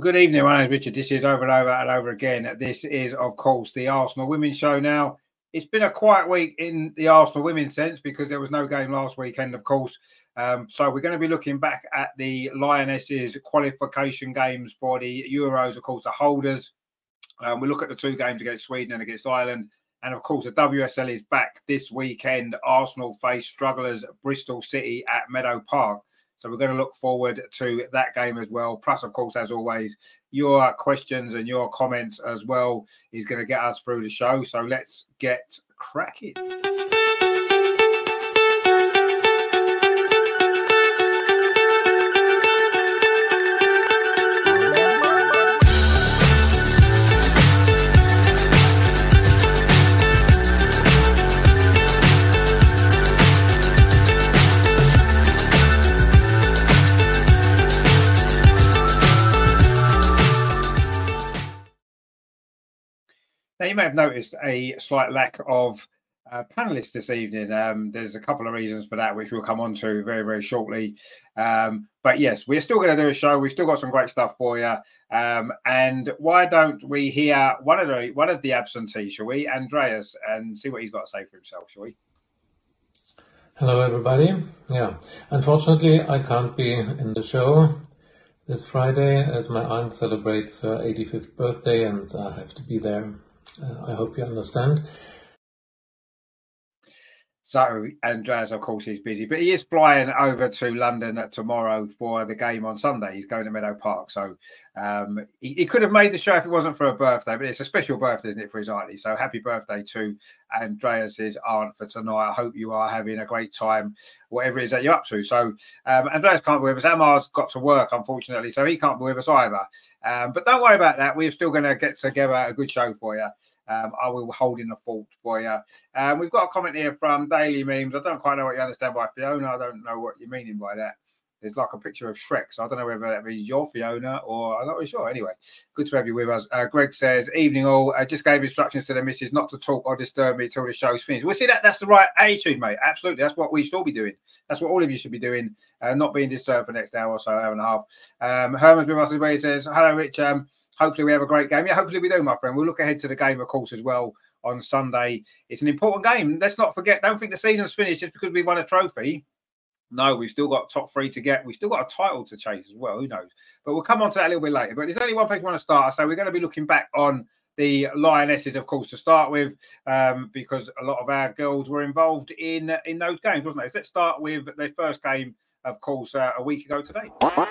good evening. My name is Richard. This is over and over and over again. This is, of course, the Arsenal Women's Show now. It's been a quiet week in the Arsenal women's sense because there was no game last weekend, of course. So we're going to be looking back at the Lionesses' qualification games for the Euros, of course, the holders. We look at the two games against Sweden and against Ireland. And, of course, the WSL is back this weekend. Arsenal face strugglers Bristol City at Meadow Park. So we're going to look forward to that game as well. Plus, of course, as always, your questions and your comments as well is going to get us through the show. So let's get cracking. Now, you may have noticed a slight lack of panelists this evening. There's a couple of reasons for that, which we'll come on to very, very shortly. But yes, we're still going to do a show. We've still got some great stuff for you. And why don't we hear one of the absentees, shall we, Andreas, and see what he's got to say for himself, shall we? Hello, everybody. Yeah, unfortunately, I can't be in the show this Friday as my aunt celebrates her 85th birthday, and I have to be there. I hope you understand. So, Andreas, of course, is busy, but he is flying over to London tomorrow for the game on Sunday. He's going to Meadow Park. So he could have made the show if it wasn't for a birthday, but it's a special birthday, isn't it, for his auntie? So happy birthday to Andreas's aunt for tonight. I hope you are having a great time, whatever it is that you're up to. So Andreas can't be with us. Amar's got to work, unfortunately, so he can't be with us either. But don't worry about that. We're still going to get together a good show for you. I will hold in the fort for you. We've got a comment here from Daily Memes. I don't quite know what you understand by Fiona. I don't know what you're meaning by that. There's like a picture of Shrek, so I don't know whether that means you're Fiona or I'm not really sure. Anyway, good to have you with us. Greg says, evening all. I just gave instructions to the missus not to talk or disturb me till the show's finished. Well, see, that's the right attitude, mate. Absolutely. That's what we should all be doing. That's what all of you should be doing, not being disturbed for the next hour or so, hour and a half. Herman's with us as well. He says, hello, Rich. Hopefully we have a great game. Yeah, hopefully we do, my friend. We'll look ahead to the game, of course, as well on Sunday. It's an important game. Let's not forget, don't think the season's finished just because we won a trophy. No, we've still got top three to get. We've still got a title to chase as well. Who knows? But we'll come on to that a little bit later. But there's only one place we want to start. So we're going to be looking back on the Lionesses, of course, to start with, because a lot of our girls were involved in those games, wasn't they? So let's start with their first game, of course, a week ago today.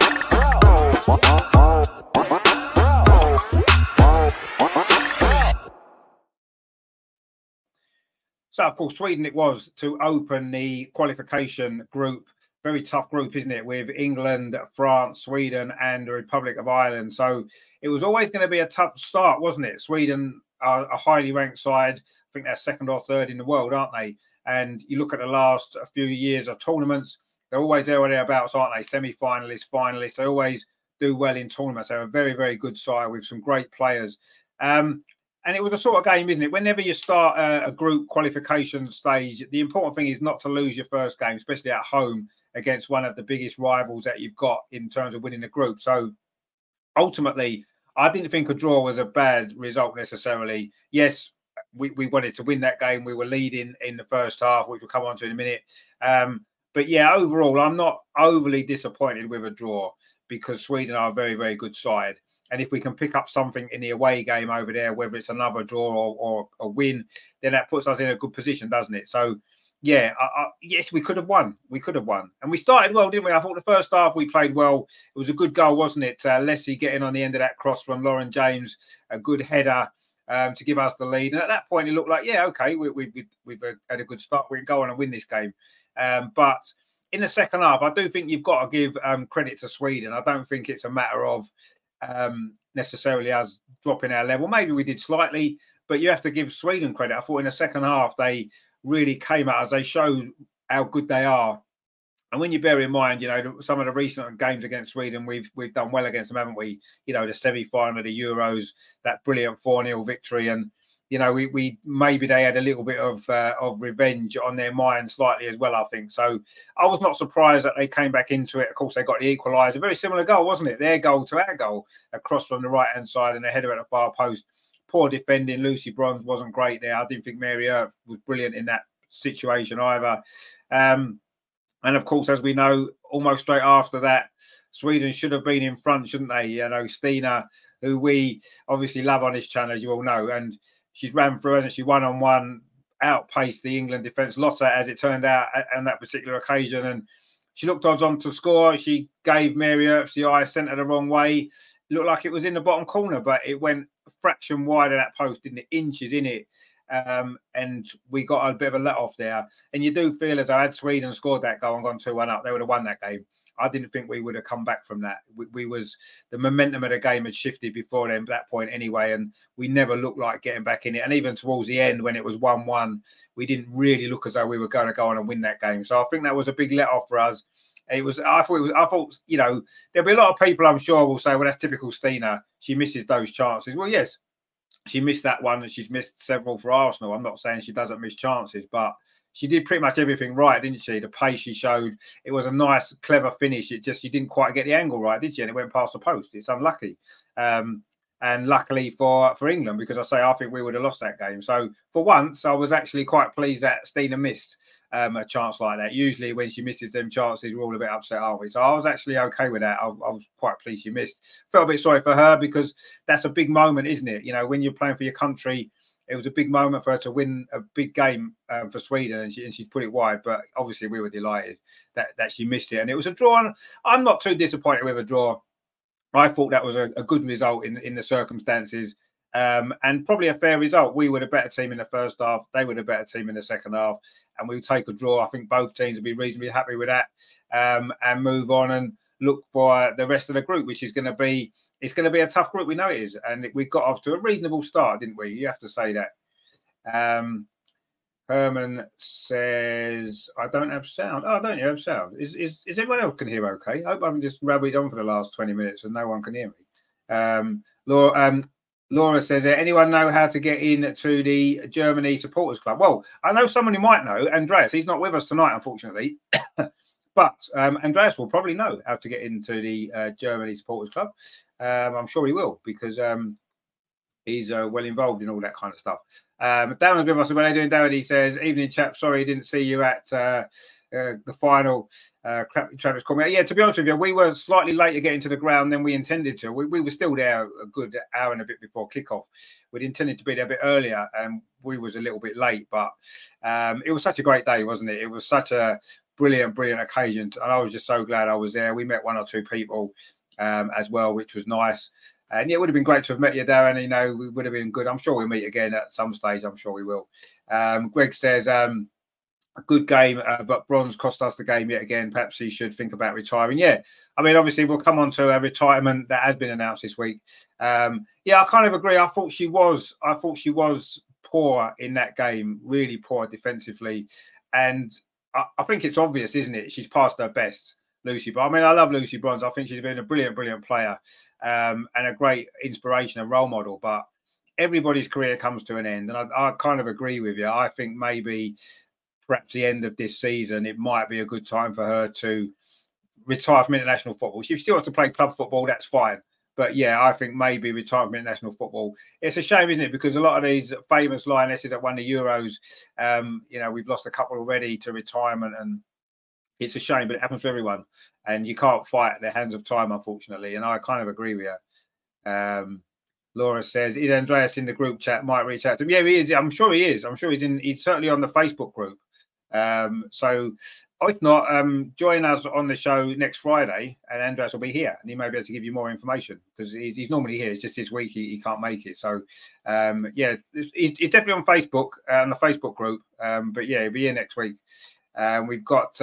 So, of course, Sweden it was to open the qualification group. Very tough group, isn't it? With England, France, Sweden and the Republic of Ireland. So it was always going to be a tough start, wasn't it? Sweden are a highly ranked side. I think they're second or third in the world, aren't they? And you look at the last few years of tournaments, they're always there or thereabouts, aren't they? Semi-finalists, finalists. They always do well in tournaments. They're a very, very good side with some great players. And it was a sort of game, isn't it? Whenever you start a group qualification stage, the important thing is not to lose your first game, especially at home against one of the biggest rivals that you've got in terms of winning the group. So ultimately, I didn't think a draw was a bad result necessarily. Yes, we wanted to win that game. We were leading in the first half, which we'll come on to in a minute. But yeah, overall, I'm not overly disappointed with a draw because Sweden are a very, very good side. And if we can pick up something in the away game over there, whether it's another draw or a win, then that puts us in a good position, doesn't it? So, yeah, yes, we could have won. We could have won. And we started well, didn't we? I thought the first half we played well. It was a good goal, wasn't it? Leslie getting on the end of that cross from Lauren James, a good header to give us the lead. And at that point, it looked like, yeah, okay, we've had a good start. We can go on and win this game. But in the second half, I do think you've got to give credit to Sweden. I don't think it's a matter of necessarily us dropping our level. Maybe we did slightly, but you have to give Sweden credit. I thought in the second half they really came at us. They showed how good they are. And when you bear in mind, you know, some of the recent games against Sweden, we've done well against them, haven't we? You know, the semi-final of the Euros, that brilliant 4-0 victory. And, you know, we maybe they had a little bit of revenge on their mind slightly as well, I think. So I was not surprised that they came back into it. Of course, they got the equaliser. Very similar goal, wasn't it? Their goal to our goal, across from the right-hand side and a header at the far post. Poor defending. Lucy Bronze wasn't great there. I didn't think Mary Earp was brilliant in that situation either. And of course, as we know, almost straight after that, Sweden should have been in front, shouldn't they? You know, Stina, who we obviously love on this channel, as you all know, and she's ran through, hasn't she? 1-on-1, outpaced the England defence. Lotta, as it turned out, on that particular occasion. And she looked odds on to score. She gave Mary Earps the eye, sent her the wrong way. It looked like it was in the bottom corner, but it went a fraction wide of that post, didn't it? Inches in it. And we got a bit of a let off there. And you do feel as though had Sweden scored that goal and gone 2-1 up, they would have won that game. I didn't think we would have come back from that. The momentum of the game had shifted before then, that point anyway, and we never looked like getting back in it. And even towards the end, when it was 1-1, we didn't really look as though we were going to go on and win that game. So I think that was a big let off for us. I thought, you know, there'll be a lot of people, I'm sure, will say, well, that's typical Stina. She misses those chances. Well, yes, she missed that one and she's missed several for Arsenal. I'm not saying she doesn't miss chances, but she did pretty much everything right, didn't she? The pace she showed, it was a nice, clever finish. It just, she didn't quite get the angle right, did she? And it went past the post. It's unlucky. And luckily for England, because I think we would have lost that game. So for once, I was actually quite pleased that Stina missed a chance like that. Usually when she misses them chances, we're all a bit upset, aren't we? So I was actually okay with that. I was quite pleased she missed. Felt a bit sorry for her because that's a big moment, isn't it? You know, when you're playing for your country, it was a big moment for her to win a big game for Sweden, and she put it wide. But obviously, we were delighted that she missed it, and it was a draw. And I'm not too disappointed with a draw. I thought that was a good result in the circumstances, and probably a fair result. We were the better team in the first half; they were the better team in the second half, and we would take a draw. I think both teams would be reasonably happy with that, and move on and look for the rest of the group, which is going to be. It's going to be a tough group. We know it is. And we got off to a reasonable start, didn't we? You have to say that. Herman says, I don't have sound. Oh, don't you have sound? Is everyone else can hear okay? I hope I haven't just rabbited on for the last 20 minutes and no one can hear me. Laura says, anyone know how to get in to the Germany Supporters Club? Well, I know someone who might know. Andreas, he's not with us tonight, unfortunately. But Andreas will probably know how to get into the Germany Supporters Club. I'm sure he will, because he's well involved in all that kind of stuff. Darren's with us. What are you doing, Darren? He says, evening, chap. Sorry, didn't see you at the final. Travis called me. Yeah, to be honest with you, we were slightly later getting to the ground than we intended to. We were still there a good hour and a bit before kickoff. We'd intended to be there a bit earlier, and we was a little bit late. But it was such a great day, wasn't it? It was such a brilliant occasion, and I was just so glad I was there. We met one or two people as well, which was nice. And yeah, it would have been great to have met you, Darren. You know, we would have been good. I'm sure we'll meet again at some stage. I'm sure we will. Greg says, a good game, but bronze cost us the game yet again. Perhaps he should think about retiring. Yeah, I mean, obviously, we'll come on to a retirement that has been announced this week. Yeah, I kind of agree. I thought she was poor in that game, really poor defensively. And I think it's obvious, isn't it? She's past her best, Lucy. But I mean, I love Lucy Bronze. I think she's been a brilliant player and a great inspiration and role model. But everybody's career comes to an end. And I kind of agree with you. I think maybe perhaps the end of this season, it might be a good time for her to retire from international football. If she still wants to play club football, that's fine. But yeah, I think maybe retire from international football. It's a shame, isn't it? Because a lot of these famous lionesses that won the Euros, you know, we've lost a couple already to retirement, and it's a shame, but it happens to everyone. And you can't fight the hands of time, unfortunately. And I kind of agree with you. Laura says, is Andreas in the group chat? Might reach out to him. Yeah, he is. I'm sure he is. I'm sure he's certainly on the Facebook group. So if not, join us on the show next Friday, and Andreas will be here, and he may be able to give you more information, because he's normally here. It's just this week he can't make it. So yeah, he's definitely on Facebook, on the Facebook group. But yeah, he'll be here next week. We've got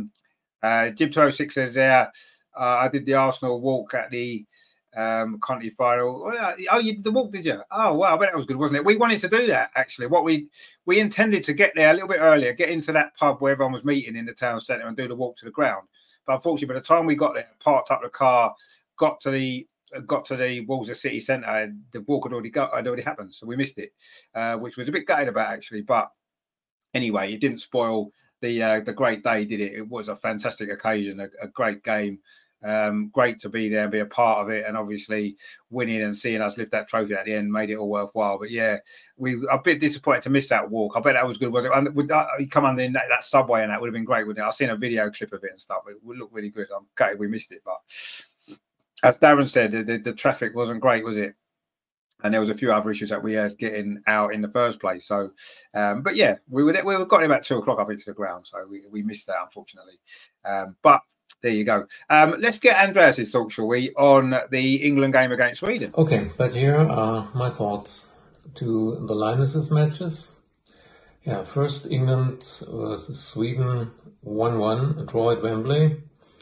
Jib206 says there, I did the Arsenal walk at the Conti final. Oh, you did the walk, did you? Oh, wow, I bet that was good, wasn't it? We wanted to do that, actually. What we intended to get there a little bit earlier, get into that pub where everyone was meeting in the town centre and do the walk to the ground. But unfortunately, by the time we got there, parked up the car, got to the got to the Walsall City Centre, and the walk had already happened, so we missed it, which was a bit gutted about actually. But anyway, it didn't spoil the great day, did it? It was a fantastic occasion, a great game. Great to be there and be a part of it, and obviously winning and seeing us lift that trophy at the end made it all worthwhile. But yeah, we a bit disappointed to miss that walk. I bet that was good, was it? And would come under that subway, and that would have been great, wouldn't it? I've seen a video clip of it and stuff. It would look really good. I'm gutted we missed it, but as Darren said, the traffic wasn't great, was it? And there was a few other issues that we had getting out in the first place. So, but yeah, we got about 2:00, I think, to the ground. So we missed that, unfortunately. But there you go. Let's get Andreas' thoughts, shall we, on the England game against Sweden? Okay, but here are my thoughts to the Linus's matches. Yeah, first England versus Sweden 1-1, a draw at Wembley.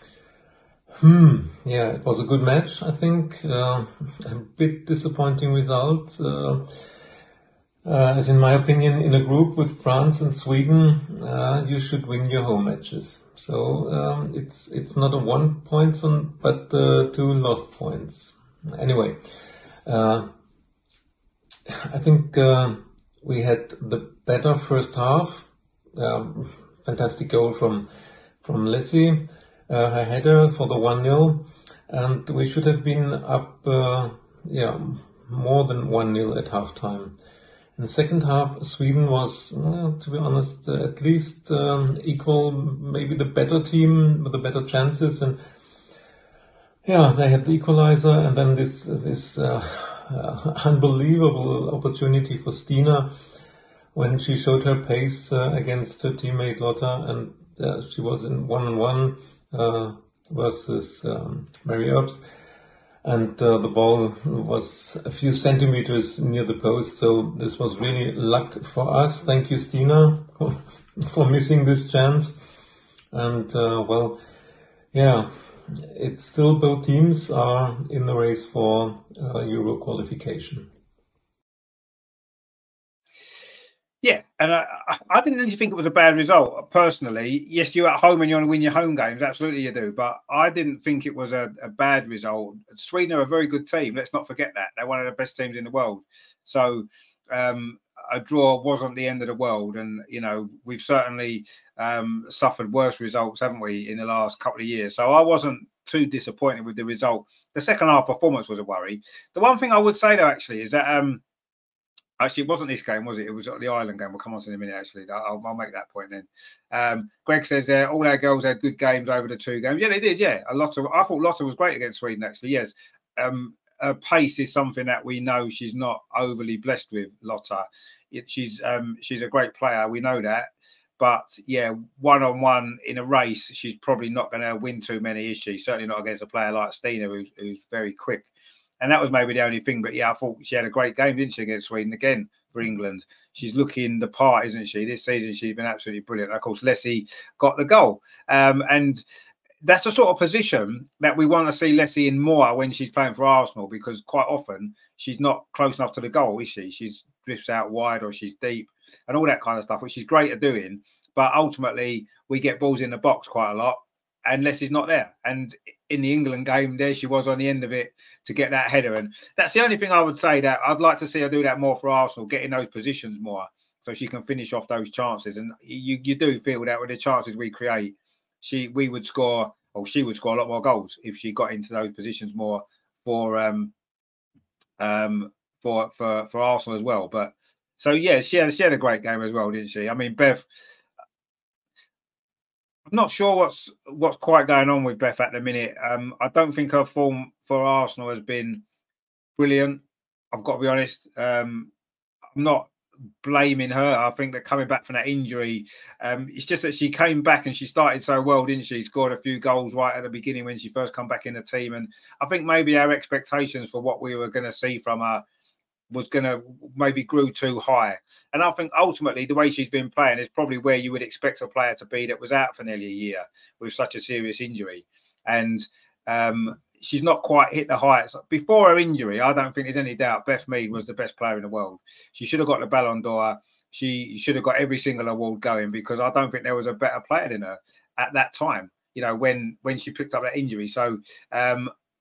Yeah, it was a good match, I think. A bit disappointing result. As in my opinion, in a group with France and Sweden, you should win your home matches. So it's not a 1 point, but 2 lost points. Anyway, I think we had the better first half. Fantastic goal from Lessie, her header for the 1-0, and we should have been up more than 1-0 at halftime. In the second half, Sweden was, to be honest, at least equal, maybe the better team with the better chances, and yeah, they had the equalizer, and then this unbelievable opportunity for Stina when she showed her pace against her teammate Lotta, and she was in 1-on-1 versus Mary Earps. And the ball was a few centimeters near the post, so this was really luck for us. Thank you, Stina, for missing this chance. And it's still both teams are in the race for Euro qualification. Yeah, and I didn't really think it was a bad result, personally. Yes, you're at home and you want to win your home games. Absolutely you do. But I didn't think it was a bad result. Sweden are a very good team. Let's not forget that. They're one of the best teams in the world. So a draw wasn't the end of the world. And, you know, we've certainly suffered worse results, haven't we, in the last couple of years. So I wasn't too disappointed with the result. The second half performance was a worry. The one thing I would say, though, actually, is that... actually, it wasn't this game, was it? It was the Ireland game. We'll come on to in a minute, actually. I'll make that point then. Greg says all our girls had good games over the 2 games. Yeah, they did, yeah. I thought Lotta was great against Sweden, actually, yes. Her pace is something that we know she's not overly blessed with, Lotta. She's a great player, we know that. But, yeah, one-on-one in a race, she's probably not going to win too many, is she? Certainly not against a player like Stina, who's very quick. And that was maybe the only thing. But, yeah, I thought she had a great game, didn't she, against Sweden? Again, for England. She's looking the part, isn't she? This season, she's been absolutely brilliant. Of course, Lessie got the goal. And that's the sort of position that we want to see Lessie in more when she's playing for Arsenal, because quite often she's not close enough to the goal, is she? She drifts out wide or she's deep and all that kind of stuff, which she's great at doing. But ultimately, we get balls in the box quite a lot. And Leslie's not there. And in the England game, there she was on the end of it to get that header. And that's the only thing I would say, that I'd like to see her do that more for Arsenal, get in those positions more so she can finish off those chances. And you do feel that with the chances we create, she would score a lot more goals if she got into those positions more for Arsenal as well. But so, yeah, she had a great game as well, didn't she? I mean, Bev... I'm not sure what's quite going on with Beth at the minute. I don't think her form for Arsenal has been brilliant. I've got to be honest. I'm not blaming her. I think that coming back from that injury, it's just that she came back and she started so well, didn't she? Scored a few goals right at the beginning when she first come back in the team. And I think maybe our expectations for what we were going to see from her was going to maybe grew too high. And I think ultimately the way she's been playing is probably where you would expect a player to be that was out for nearly a year with such a serious injury. And she's not quite hit the heights. Before her injury, I don't think there's any doubt Beth Mead was the best player in the world. She should have got the Ballon d'Or. She should have got every single award going, because I don't think there was a better player than her at that time, you know, when she picked up that injury. So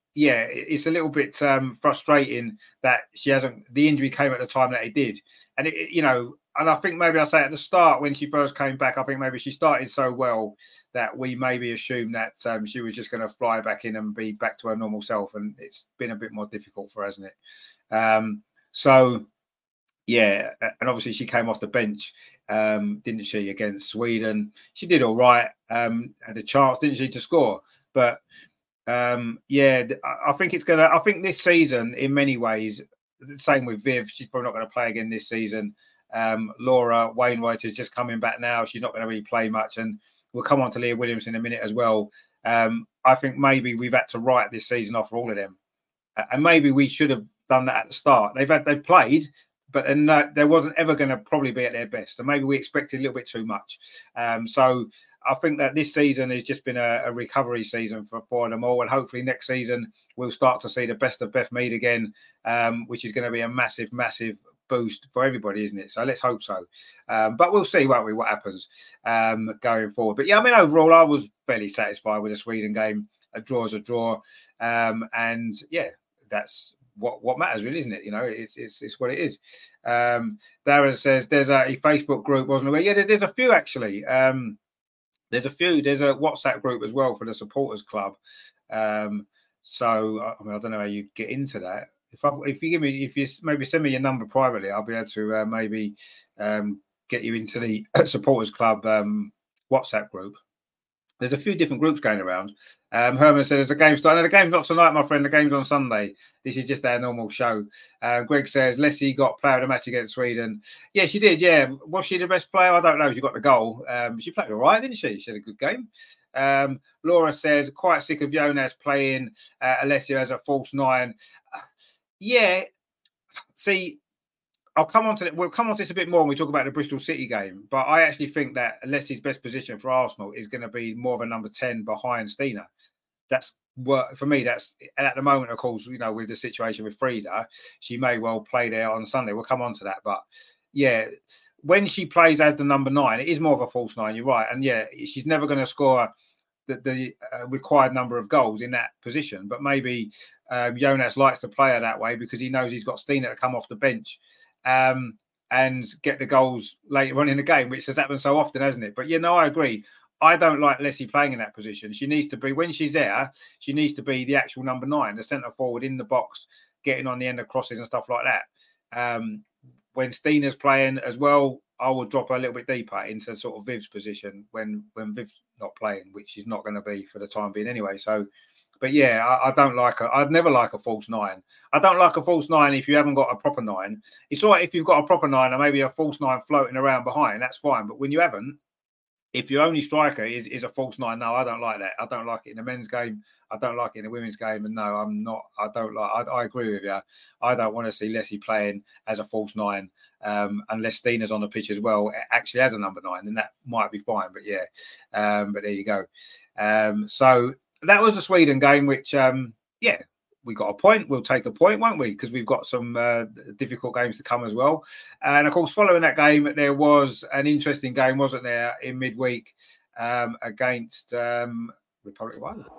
yeah, it's a little bit frustrating that she hasn't. The injury came at the time that it did, and and I think maybe I say at the start when she first came back, I think maybe she started so well that we maybe assumed that she was just going to fly back in and be back to her normal self, and it's been a bit more difficult for her, hasn't it? So yeah, and obviously she came off the bench, didn't she, against Sweden? She did all right, had a chance, didn't she, to score, but. Yeah, I think it's gonna. I think this season, in many ways, the same with Viv. She's probably not going to play again this season. Laura Wainwright is just coming back now. She's not going to really play much, and we'll come on to Leah Williams in a minute as well. I think maybe we've had to write this season off for all of them, and maybe we should have done that at the start. They've played, but there wasn't ever going to probably be at their best, and maybe we expected a little bit too much. So I think that this season has just been a recovery season for them all, and hopefully next season we'll start to see the best of Beth Mead again, which is going to be a massive, massive boost for everybody, isn't it? So let's hope so. But we'll see, won't we, what happens going forward. But yeah, I mean, overall, I was fairly satisfied with the Sweden game. A draw is a draw, and yeah, that's what matters, really, isn't it? It's what it is. Darren says there's a Facebook group, wasn't there? Yeah, there's a few actually. There's a few. There's a WhatsApp group as well for the supporters club. So I mean, I don't know how you get into that. If you maybe send me your number privately, I'll be able to maybe get you into the supporters club WhatsApp group. There's a few different groups going around. Herman said there's a game starting. No, the game's not tonight, my friend. The game's on Sunday. This is just our normal show. Greg says Leslie got player of the match against Sweden. Yeah, she did. Yeah. Was she the best player? I don't know. She got the goal. She played all right, didn't she? She had a good game. Laura says quite sick of Jonas playing Alessia as a false nine. Yeah. See, we'll come on to this a bit more when we talk about the Bristol City game. But I actually think that Leslie's best position for Arsenal is going to be more of a number 10 behind Stina. That's what, for me, that's at the moment, of course, with the situation with Frida, she may well play there on Sunday. We'll come on to that. But yeah, when she plays as the number 9, it is more of a false 9. You're right. And yeah, she's never going to score the required number of goals in that position. But maybe Jonas likes to play her that way because he knows he's got Stina to come off the bench and get the goals later on in the game, which has happened so often, hasn't it? But I agree. I don't like Leslie playing in that position. She needs to be, when she's there, she needs to be the actual number 9, the centre forward in the box, getting on the end of crosses and stuff like that. When Stina's playing as well, I will drop her a little bit deeper into sort of Viv's position when Viv's not playing, which she's not going to be for the time being anyway. So, but yeah, I don't like her. I'd never like a false 9. I don't like a false 9 if you haven't got a proper 9. It's all right if you've got a proper 9 and maybe a false 9 floating around behind, that's fine. But when you haven't, if your only striker is a false 9, no, I don't like that. I don't like it in the men's game. I don't like it in the women's game. And no, I agree with you. I don't want to see Leslie playing as a false 9 unless Stina's on the pitch as well, actually as a number 9, and that might be fine. But yeah, but there you go. So that was the Sweden game, which, we got a point. We'll take a point, won't we? Because we've got some difficult games to come as well. And of course, following that game, there was an interesting game, wasn't there, in midweek against Republic of Ireland.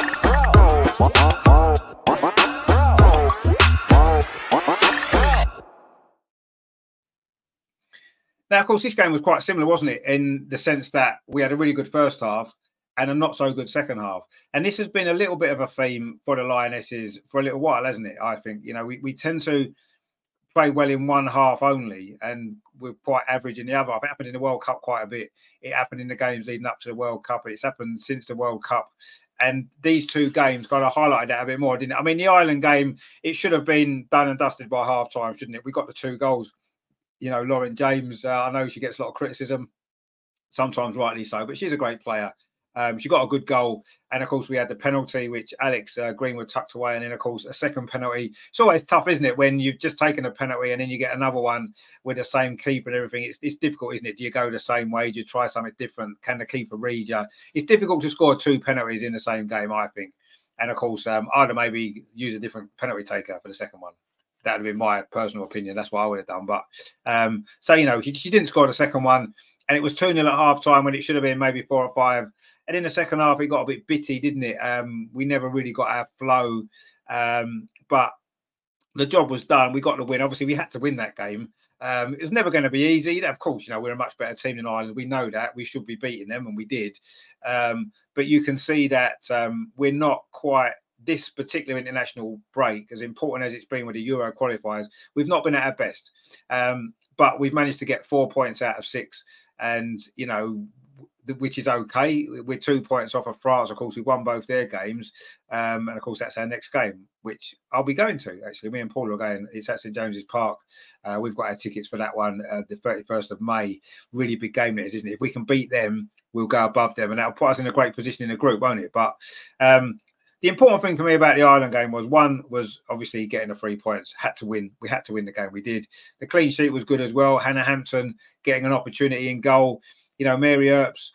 Now, of course, this game was quite similar, wasn't it? In the sense that we had a really good first half and a not so good second half. And this has been a little bit of a theme for the Lionesses for a little while, hasn't it? I think, we tend to play well in one half only and we're quite average in the other half. It happened in the World Cup quite a bit. It happened in the games leading up to the World Cup. It's happened since the World Cup. And these two games kind of highlighted that a bit more, didn't it? I mean, the Ireland game, it should have been done and dusted by half time, shouldn't it? We got the 2 goals. Lauren James, I know she gets a lot of criticism, sometimes rightly so, but she's a great player. She got a good goal. And, of course, we had the penalty, which Alex Greenwood tucked away. And then, of course, a second penalty. It's always tough, isn't it, when you've just taken a penalty and then you get another one with the same keeper and everything. It's difficult, isn't it? Do you go the same way? Do you try something different? Can the keeper read you? It's difficult to score 2 penalties in the same game, I think. And, of course, I'd have maybe used a different penalty taker for the second one. That would have been my personal opinion. That's what I would have done. But, she didn't score the second one. And it was 2-0 at half time when it should have been maybe 4 or 5. And in the second half, it got a bit bitty, didn't it? We never really got our flow. But the job was done. We got the win. Obviously, we had to win that game. It was never going to be easy. Of course, we're a much better team than Ireland. We know that. We should be beating them, and we did. But you can see that we're not quite this particular international break, as important as it's been with the Euro qualifiers. We've not been at our best. But we've managed to get 4 points out of 6. And, which is okay. We're 2 points off of France. Of course, we won both their games. And of course, that's our next game, which I'll be going to, actually. Me and Paul are going. It's at St James's Park. We've got our tickets for that one, the 31st of May. Really big game it is, isn't it? If we can beat them, we'll go above them. And that'll put us in a great position in the group, won't it? But the important thing for me about the Ireland game was obviously getting the 3 points. Had to win. We had to win the game. We did. The clean sheet was good as well. Hannah Hampton getting an opportunity in goal. Mary Earps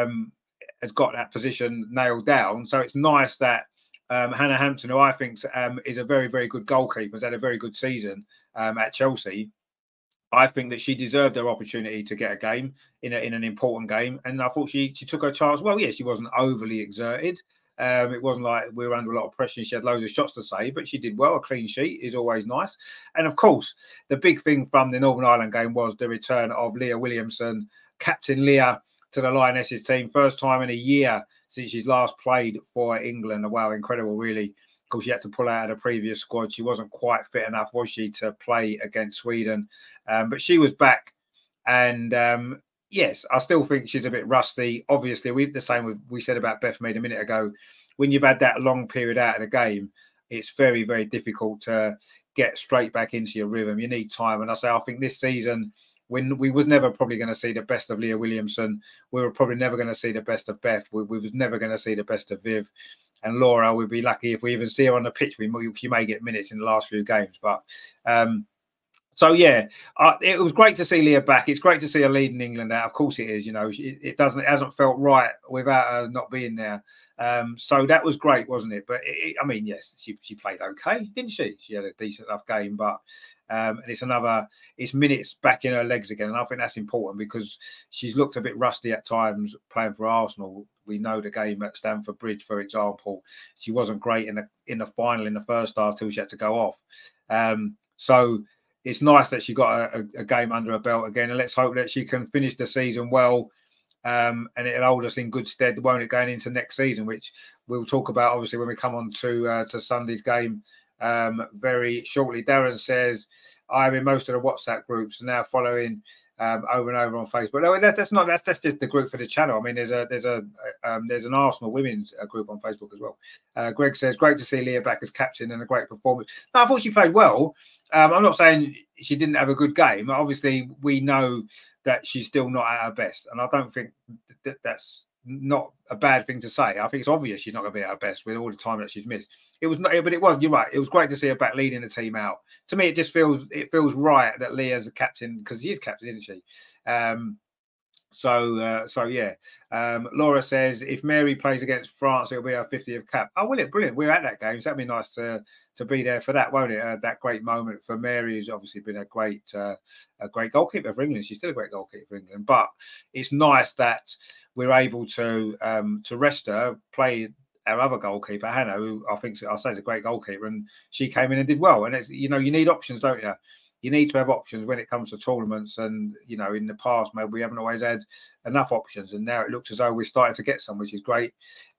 has got that position nailed down. So it's nice that Hannah Hampton, who I think is a very, very good goalkeeper, has had a very good season at Chelsea. I think that she deserved her opportunity to get a game in an important game. And I thought she took her chance. Well, yeah, she wasn't overly exerted. It wasn't like we were under a lot of pressure and she had loads of shots to save, but she did well. A clean sheet is always nice. And of course, the big thing from the Northern Ireland game was the return of Leah Williamson, Captain Leah, to the Lionesses team. First time in a year since she's last played for England. Wow, incredible, really. Of course, she had to pull out of the previous squad. She wasn't quite fit enough, was she, to play against Sweden? But she was back. And yes, I still think she's a bit rusty. Obviously, the same we said about Beth Mead a minute ago. When you've had that long period out of the game, it's very, very difficult to get straight back into your rhythm. You need time. And I think this season, when we was never probably going to see the best of Leah Williamson, we were probably never going to see the best of Beth. We was never going to see the best of Viv. And Laura, we'd be lucky if we even see her on the pitch. She may get minutes in the last few games. But so, yeah, it was great to see Leah back. It's great to see her leading England out. Of course it is. It hasn't felt right without her not being there. So that was great, wasn't it? But yes, she played okay, didn't she? She had a decent enough game, but and it's minutes back in her legs again. And I think that's important because she's looked a bit rusty at times playing for Arsenal. We know the game at Stamford Bridge, for example. She wasn't great in the final in the first half till she had to go off. So it's nice that she got a game under her belt again, and let's hope that she can finish the season well, and it'll hold us in good stead, won't it, going into next season, which we'll talk about obviously when we come on to Sunday's game very shortly. Darren says, I'm in most of the WhatsApp groups and now following over and over on Facebook. No, that's just the group for the channel. I mean, there's an Arsenal women's group on Facebook as well. Greg says, great to see Leah back as captain and a great performance. No, I thought she played well. I'm not saying she didn't have a good game. Obviously, we know that she's still not at her best, and I don't think that's not a bad thing to say. I think it's obvious she's not going to be at her best with all the time that she's missed. It was not, but it was. You're right. It was great to see her back leading the team out. To me, it feels right that Leah's a captain because she is captain, isn't she? So yeah. Laura says if Mary plays against France, it'll be her 50th cap. Oh, will it? Brilliant. We're at that game, so that'd be nice to be there for that, won't it? That great moment for Mary, who's obviously been a great goalkeeper for England. She's still a great goalkeeper for England, but it's nice that we're able to rest her, play our other goalkeeper Hannah, who I think I'll say is a great goalkeeper, and she came in and did well. And it's you need options, don't you? You need to have options when it comes to tournaments, and in the past maybe we haven't always had enough options, and now it looks as though we're starting to get some, which is great.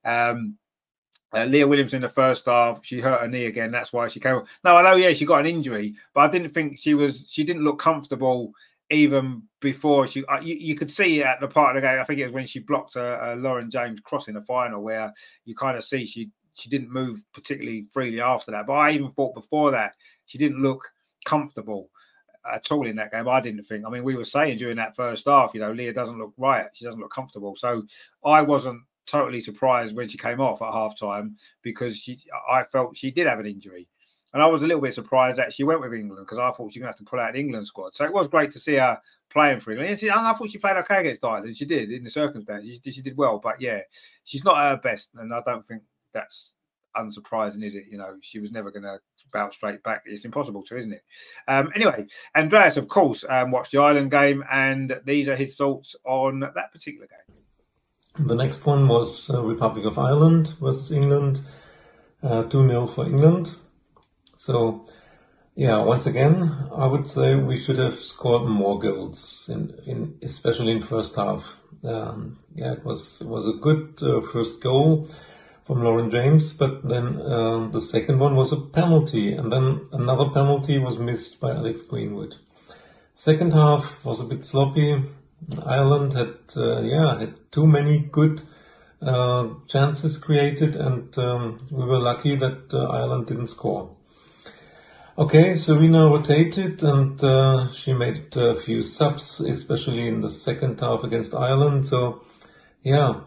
Leah Williams in the first half, she hurt her knee again. That's why she came. No, I know, yeah, she got an injury, but I didn't think she didn't look comfortable even before she. You could see at the part of the game. I think it was when she blocked Lauren James cross in the final, where you kind of see she didn't move particularly freely after that. But I even thought before that she didn't look comfortable at all in that game. I didn't think. I mean, we were saying during that first half, Leah doesn't look right. She doesn't look comfortable. So I wasn't totally surprised when she came off at half time because I felt she did have an injury. And I was a little bit surprised that she went with England because I thought she was going to have to pull out the England squad. So it was great to see her playing for England. And I thought she played okay against Ireland. She did in the circumstances. She did well. But yeah, she's not at her best. And I don't think that's unsurprising, is it? She was never going to bounce straight back. It's impossible to, isn't it? Anyway, Andreas, of course, watched the Ireland game, and these are his thoughts on that particular game. The next one was Republic of Ireland versus England, 2-0 for England. So, yeah, once again, I would say we should have scored more goals, especially in first half. It was a good first goal from Lauren James, but then the second one was a penalty, and then another penalty was missed by Alex Greenwood. Second half was a bit sloppy. Ireland had too many good chances created, and we were lucky that Ireland didn't score. Okay, Serena rotated, and she made a few subs, especially in the second half against Ireland. So, yeah,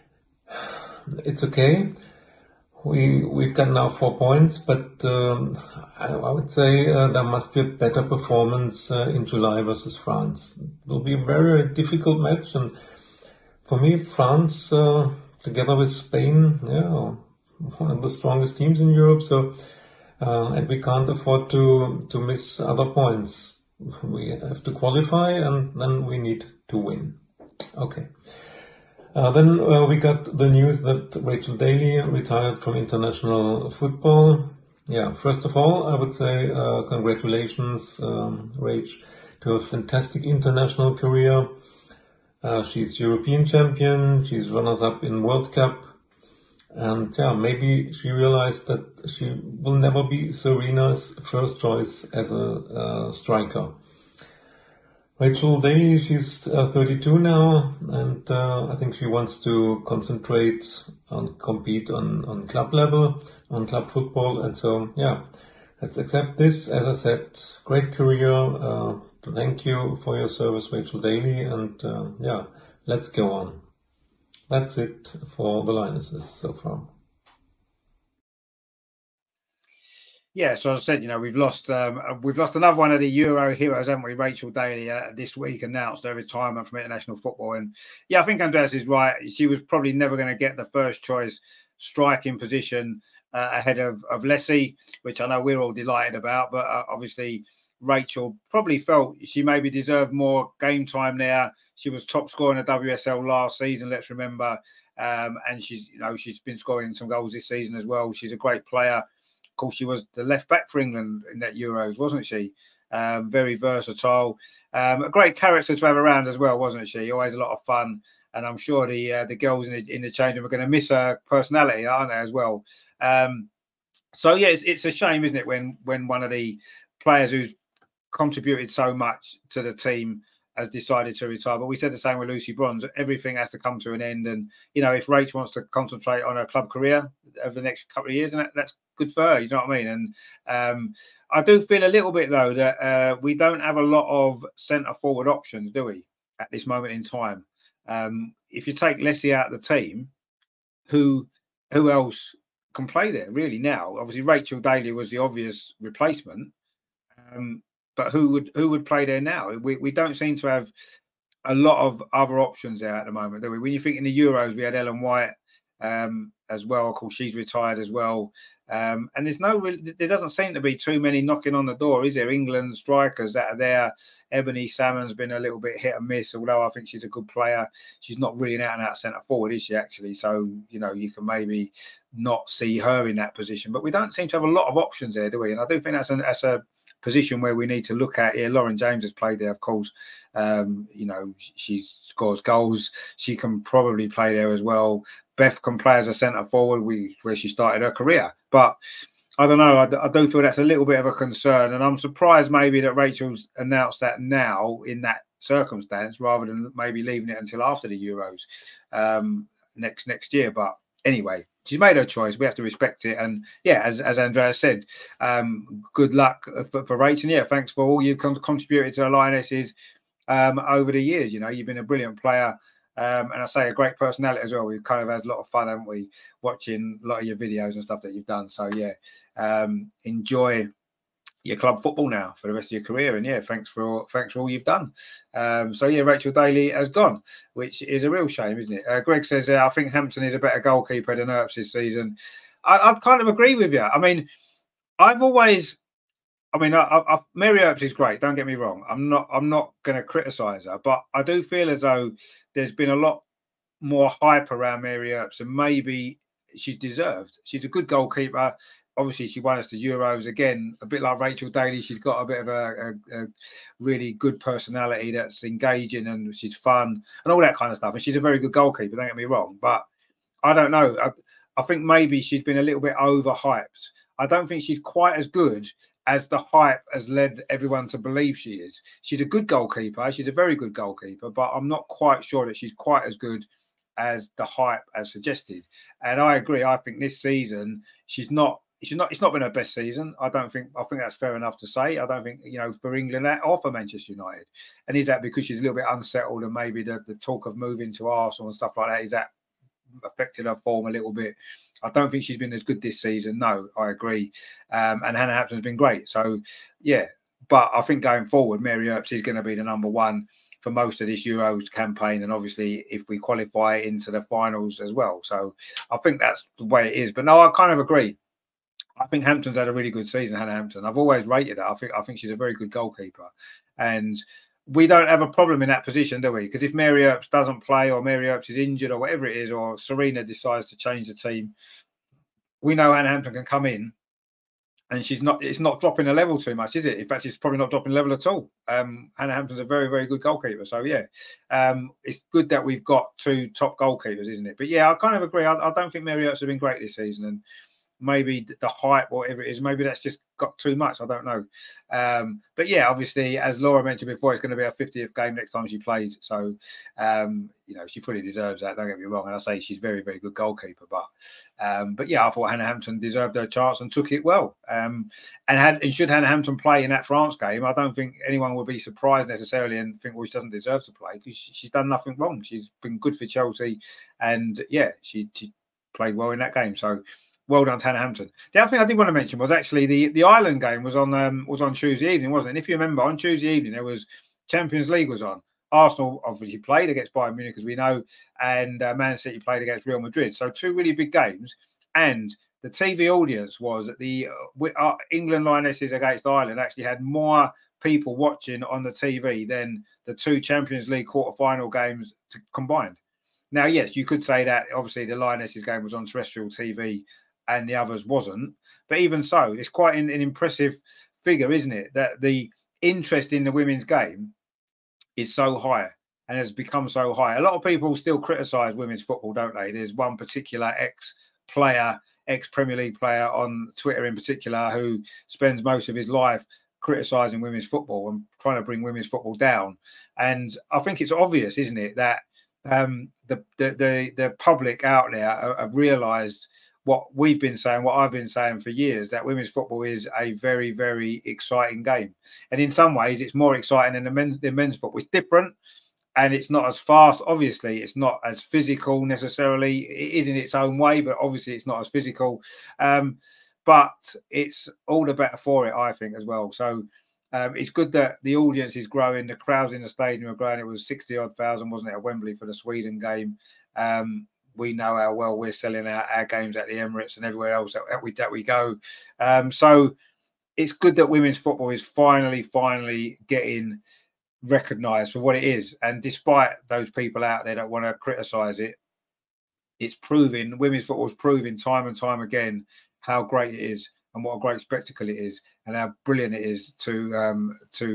it's okay. We've got now 4 points, but I would say there must be a better performance in July versus France. It will be a very difficult match, and for me, France, together with Spain, one of the strongest teams in Europe. So, and we can't afford to miss other points. We have to qualify, and then we need to win. Okay. Then we got the news that Rachel Daly retired from international football. Yeah, first of all, I would say congratulations, Rach, to a fantastic international career. She's European champion, she's runners-up in World Cup, and maybe she realized that she will never be Serena's first choice as a striker. Rachel Daly, she's 32 now, and I think she wants to concentrate on compete on club level, on club football, and so, let's accept this. As I said, great career. Thank you for your service, Rachel Daly, and let's go on. That's it for the Lionesses so far. Yeah, so as I said, we've lost another one of the Euro heroes, haven't we? Rachel Daly this week announced her retirement from international football, and I think Andreas is right. She was probably never going to get the first choice striking position ahead of Leslie, which I know we're all delighted about, but obviously Rachel probably felt she maybe deserved more game time there. She was top scorer in the WSL last season, let's remember. And she's been scoring some goals this season as well. She's a great player. Of course, she was the left back for England in that Euros, wasn't she? Very versatile. A great character to have around as well, wasn't she? Always a lot of fun. And I'm sure the girls in the change room are going to miss her personality, aren't they, as well? It's a shame, isn't it, when one of the players who's contributed so much to the team has decided to retire. But we said the same with Lucy Bronze. Everything has to come to an end. And, if Rach wants to concentrate on her club career over the next couple of years, and that's good for her, you know what I mean? And I do feel a little bit, though, that we don't have a lot of centre-forward options, do we, at this moment in time? If you take Leslie out of the team, who else can play there, really, now? Obviously, Rachel Daly was the obvious replacement. But who would play there now? We don't seem to have a lot of other options there at the moment, do we? When you think in the Euros, we had Ellen White as well. Of course, she's retired as well. And there doesn't seem to be too many knocking on the door, is there? England strikers that are there. Ebony Salmon's been a little bit hit and miss, although I think she's a good player. She's not really an out-and-out centre forward, is she, actually? So, you can maybe not see her in that position. But we don't seem to have a lot of options there, do we? And I do think that's a position where we need to look at here. Lauren James has played there, of course. She scores goals. She can probably play there as well. Beth can play as a centre forward, where she started her career. But I don't know. I do feel that's a little bit of a concern, and I'm surprised maybe that Rachel's announced that now in that circumstance, rather than maybe leaving it until after the Euros next year. But anyway, she's made her choice. We have to respect it. And as Andreas said, good luck for Rachel. And thanks for all you've contributed to the Lionesses over the years. You've been a brilliant player. And I say a great personality as well. We've kind of had a lot of fun, haven't we, watching a lot of your videos and stuff that you've done. So enjoy your club football now for the rest of your career. And thanks for all you've done. Rachel Daly has gone, which is a real shame, isn't it? Greg says, I think Hampton is a better goalkeeper than Earps this season. I kind of agree with you. I mean, I've always, Mary Earps is great. Don't get me wrong. I'm not going to criticise her, but I do feel as though there's been a lot more hype around Mary Earps and maybe she's deserved. She's a good goalkeeper. Obviously, she won us the Euros again, a bit like Rachel Daly. She's got a bit of a really good personality that's engaging and she's fun and all that kind of stuff. And she's a very good goalkeeper. Don't get me wrong, but I don't know. I think maybe she's been a little bit overhyped. I don't think she's quite as good as the hype has led everyone to believe she is. She's a good goalkeeper. She's a very good goalkeeper, but I'm not quite sure that she's quite as good as the hype has suggested. And I agree. I think this season it's not been her best season. I think that's fair enough to say. I don't think, for England or for Manchester United. And is that because she's a little bit unsettled and maybe the talk of moving to Arsenal and stuff like that, is that affected her form a little bit? I don't think she's been as good this season. No, I agree. And Hannah Hampton's been great. So, yeah. But I think going forward, Mary Earps is going to be the number one for most of this Euros campaign, and obviously if we qualify into the finals as well. So I think that's the way it is. But no, I kind of agree. I think Hampton's had a really good season, Hannah Hampton. I've always rated her. I think she's a very good goalkeeper. And we don't have a problem in that position, do we? Because if Mary Earps doesn't play or Mary Earps is injured or whatever it is, or Serena decides to change the team, we know Hannah Hampton can come in. And it's not dropping the level too much, is it? In fact, it's probably not dropping the level at all. Hannah Hampton's a very, very good goalkeeper. So, yeah, it's good that we've got two top goalkeepers, isn't it? But, yeah, I kind of agree. I don't think Mary Earps has been great this season. And maybe the hype, whatever it is, maybe that's just got too much. I don't know. But, yeah, obviously, as Laura mentioned before, it's going to be her 50th game next time she plays. So, she fully deserves that. Don't get me wrong. And I say she's very, very good goalkeeper. But yeah, I thought Hannah Hampton deserved her chance and took it well. And should Hannah Hampton play in that France game, I don't think anyone would be surprised necessarily and think, well, she doesn't deserve to play because she's done nothing wrong. She's been good for Chelsea. And, yeah, she played well in that game. So, well done to Hannah Hampton. The other thing I did want to mention was actually the Ireland game was on Tuesday evening, wasn't it? And if you remember, on Tuesday evening there was Champions League was on. Arsenal obviously played against Bayern Munich, as we know, and Man City played against Real Madrid. So two really big games, and the TV audience was at the England Lionesses against Ireland actually had more people watching on the TV than the two Champions League quarter-final games combined. Now, yes, you could say that obviously the Lionesses game was on terrestrial TV and the others wasn't. But even so, it's quite an impressive figure, isn't it? That the interest in the women's game is so high and has become so high. A lot of people still criticise women's football, don't they? There's one particular ex-Premier League player on Twitter in particular who spends most of his life criticising women's football and trying to bring women's football down. And I think it's obvious, isn't it, that the public out there have realised what we've been saying, what I've been saying for years, that women's football is a very, very exciting game. And in some ways, it's more exciting than the men's football. It's different and it's not as fast. Obviously, it's not as physical necessarily. It is in its own way, but obviously it's not as physical. But it's all the better for it, I think, as well. So it's good that the audience is growing. The crowds in the stadium are growing. It was 60-odd thousand, wasn't it, at Wembley for the Sweden game. We know how well we're selling our games at the Emirates and everywhere else that we go. So it's good that women's football is finally getting recognised for what it is. And despite those people out there that want to criticise it, it's proving, women's football is proving time and time again how great it is and what a great spectacle it is and how brilliant it is to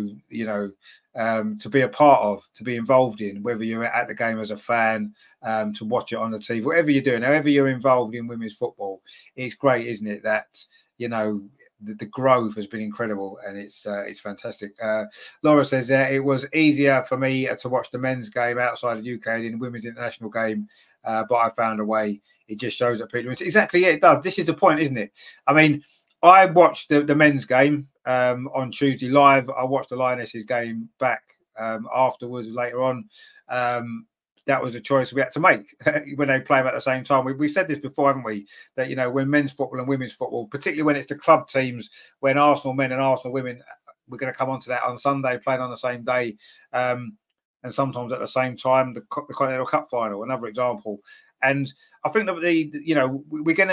be a part of, to be involved in, whether you're at the game as a fan, to watch it on the TV, whatever you're doing, however you're involved in women's football, it's great, isn't it? That, the growth has been incredible and it's fantastic. Laura says it was easier for me to watch the men's game outside of the UK than the women's international game, but I found a way. It just shows that people... Exactly, yeah, it does. This is the point, isn't it? I mean, I watched the men's game on Tuesday live. I watched the Lionesses game back afterwards later on. That was a choice we had to make when they play them at the same time. We've said this before, haven't we? That, when men's football and women's football, particularly when it's the club teams, when Arsenal men and Arsenal women, we're going to come on to that on Sunday, playing on the same day, and sometimes at the same time, the Continental Cup final, another example. And I think that we're going to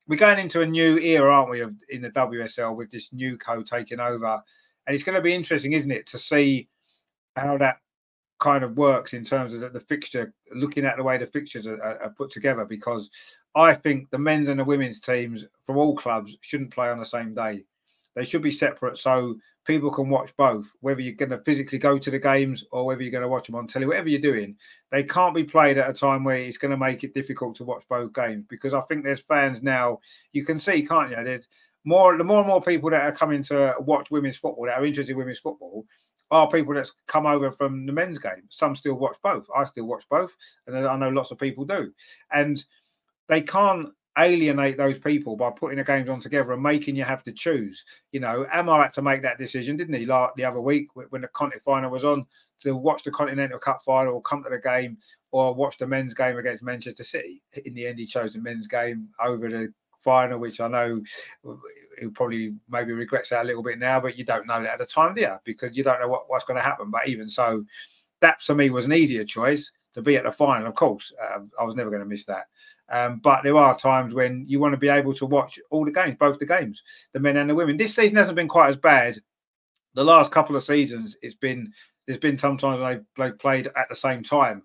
we're going into a new era, aren't we, in the WSL with this new code taking over. And it's going to be interesting, isn't it, to see how that kind of works in terms of the fixture, looking at the way the fixtures are put together, because I think the men's and the women's teams for all clubs shouldn't play on the same day. They should be separate so people can watch both, whether you're going to physically go to the games or whether you're going to watch them on telly, whatever you're doing. They can't be played at a time where it's going to make it difficult to watch both games, because I think there's fans now, you can see, can't you? There's the more and more people that are coming to watch women's football, that are interested in women's football, are people that's come over from the men's game. Some still watch both. I still watch both. And I know lots of people do. And they can't alienate those people by putting the games on together and making you have to choose. You know, Amar had to make that decision, didn't he, the other week when the Conti final was on, to watch the Continental Cup final or come to the game or watch the men's game against Manchester City. In the end, he chose the men's game over the final, which I know he probably maybe regrets that a little bit now, but you don't know that at the time, do you? Because you don't know what's going to happen. But even so, that for me was an easier choice to be at the final. Of course, I was never going to miss that. But there are times when you want to be able to watch all the games, both the games, the men and the women. This season hasn't been quite as bad. The last couple of seasons, there's been sometimes when they've played at the same time.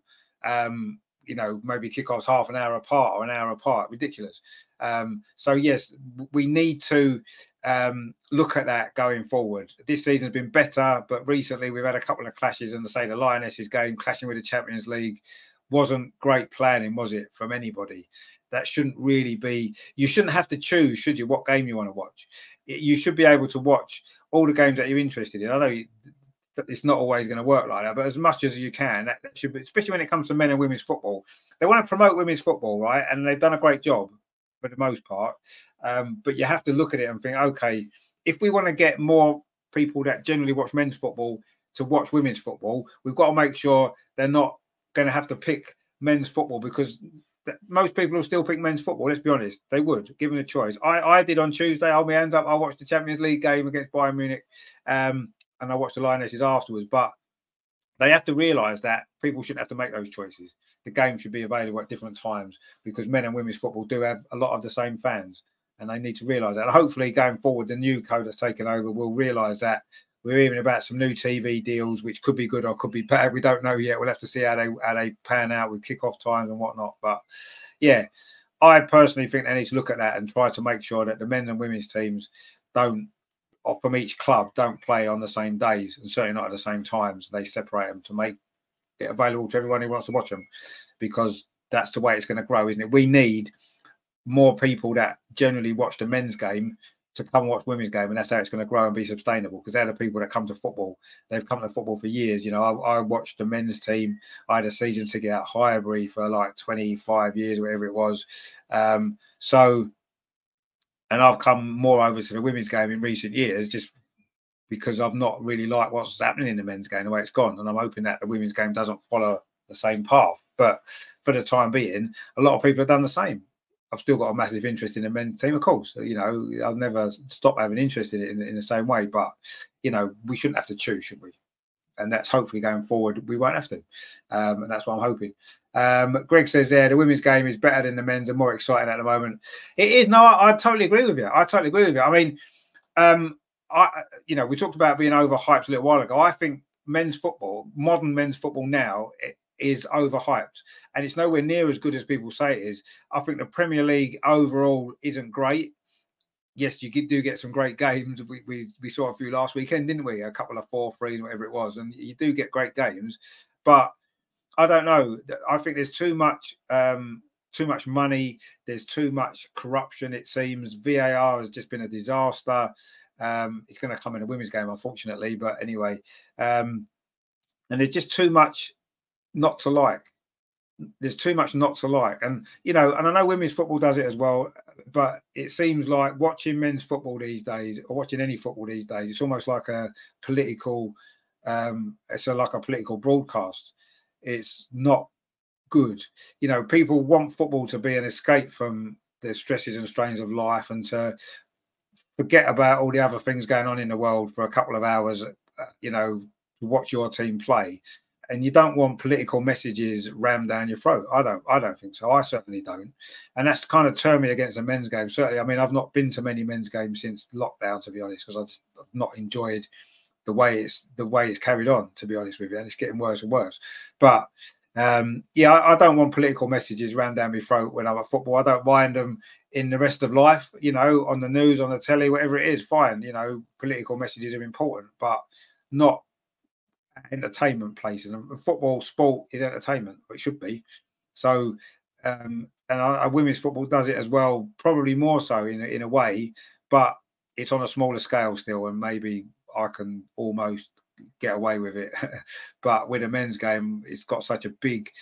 You know, maybe kickoffs half an hour apart or an hour apart. Ridiculous. So yes, we need to look at that going forward. This season's been better, but recently we've had a couple of clashes, and the Lionesses game clashing with the Champions League wasn't great planning, was it, from anybody? That shouldn't really be. You shouldn't have to choose, should you, what game you want to watch. You should be able to watch all the games that you're interested in. I know it's not always going to work like that, but as much as you can, that should be, especially when it comes to men and women's football. They want to promote women's football, right? And they've done a great job for the most part. But you have to look at it and think, okay, if we want to get more people that generally watch men's football to watch women's football, we've got to make sure they're not going to have to pick men's football, because most people will still pick men's football. Let's be honest, they would, given a choice. I did on Tuesday. I'll be hands up. I watched the Champions League game against Bayern Munich, and I watched the Lionesses afterwards. But they have to realise that people shouldn't have to make those choices. The game should be available at different times, because men and women's football do have a lot of the same fans, and they need to realise that. And hopefully, going forward, the new code that's taken over will realise that. We're even about some new TV deals, which could be good or could be bad. We don't know yet. We'll have to see how they pan out with kickoff times and whatnot. But yeah, I personally think they need to look at that and try to make sure that the men's and women's teams don't, from each club, don't play on the same days, and certainly not at the same times. They separate them to make it available to everyone who wants to watch them, because that's the way it's going to grow, isn't it? We need more people that generally watch the men's game to come and watch women's game, and that's how it's going to grow and be sustainable, because they're the people that come to football. They've come to football for years. You know, I watched the men's team. I had a season ticket at Highbury for like 25 years, whatever it was. And I've come more over to the women's game in recent years, just because I've not really liked what's happening in the men's game, the way it's gone. And I'm hoping that the women's game doesn't follow the same path. But for the time being, a lot of people have done the same. I've still got a massive interest in the men's team, of course. You know, I'll never stop having interest in it in the same way. But, you know, we shouldn't have to choose, should we? And that's hopefully going forward, we won't have to. And that's what I'm hoping. Greg says there, the women's game is better than the men's and more exciting at the moment. It is. No, I totally agree with you. I mean, we talked about being overhyped a little while ago. I think men's football, modern men's football now, is overhyped, and it's nowhere near as good as people say it is. I think the Premier League overall isn't great. Yes, you do get some great games. We saw a few last weekend, didn't we? A couple of 4-3s, whatever it was, and you do get great games. But I don't know. I think there's too much money. There's too much corruption. It seems VAR has just been a disaster. It's going to come in a women's game, unfortunately. But anyway, and there's just too much not to like. There's too much not to like. And, you know, and I know women's football does it as well, but it seems like watching men's football these days, or watching any football these days, it's almost like a political, like a political broadcast. It's not good. You know, people want football to be an escape from the stresses and strains of life, and to forget about all the other things going on in the world for a couple of hours, you know, to watch your team play. and you don't want political messages rammed down your throat. I don't think so. I certainly don't. And that's kind of turned me against the men's game. Certainly, I mean, I've not been to many men's games since lockdown, to be honest, because I've not enjoyed the way it's carried on, to be honest with you, and it's getting worse and worse. But I don't want political messages rammed down my throat when I'm at football. I don't mind them in the rest of life, on the news, on the telly, whatever it is, fine. Political messages are important, but not entertainment place. And football sport is entertainment, or it should be. So, and women's football does it as well, probably more so in a way, but it's on a smaller scale still, and maybe I can almost get away with it. But with a men's game, it's such a big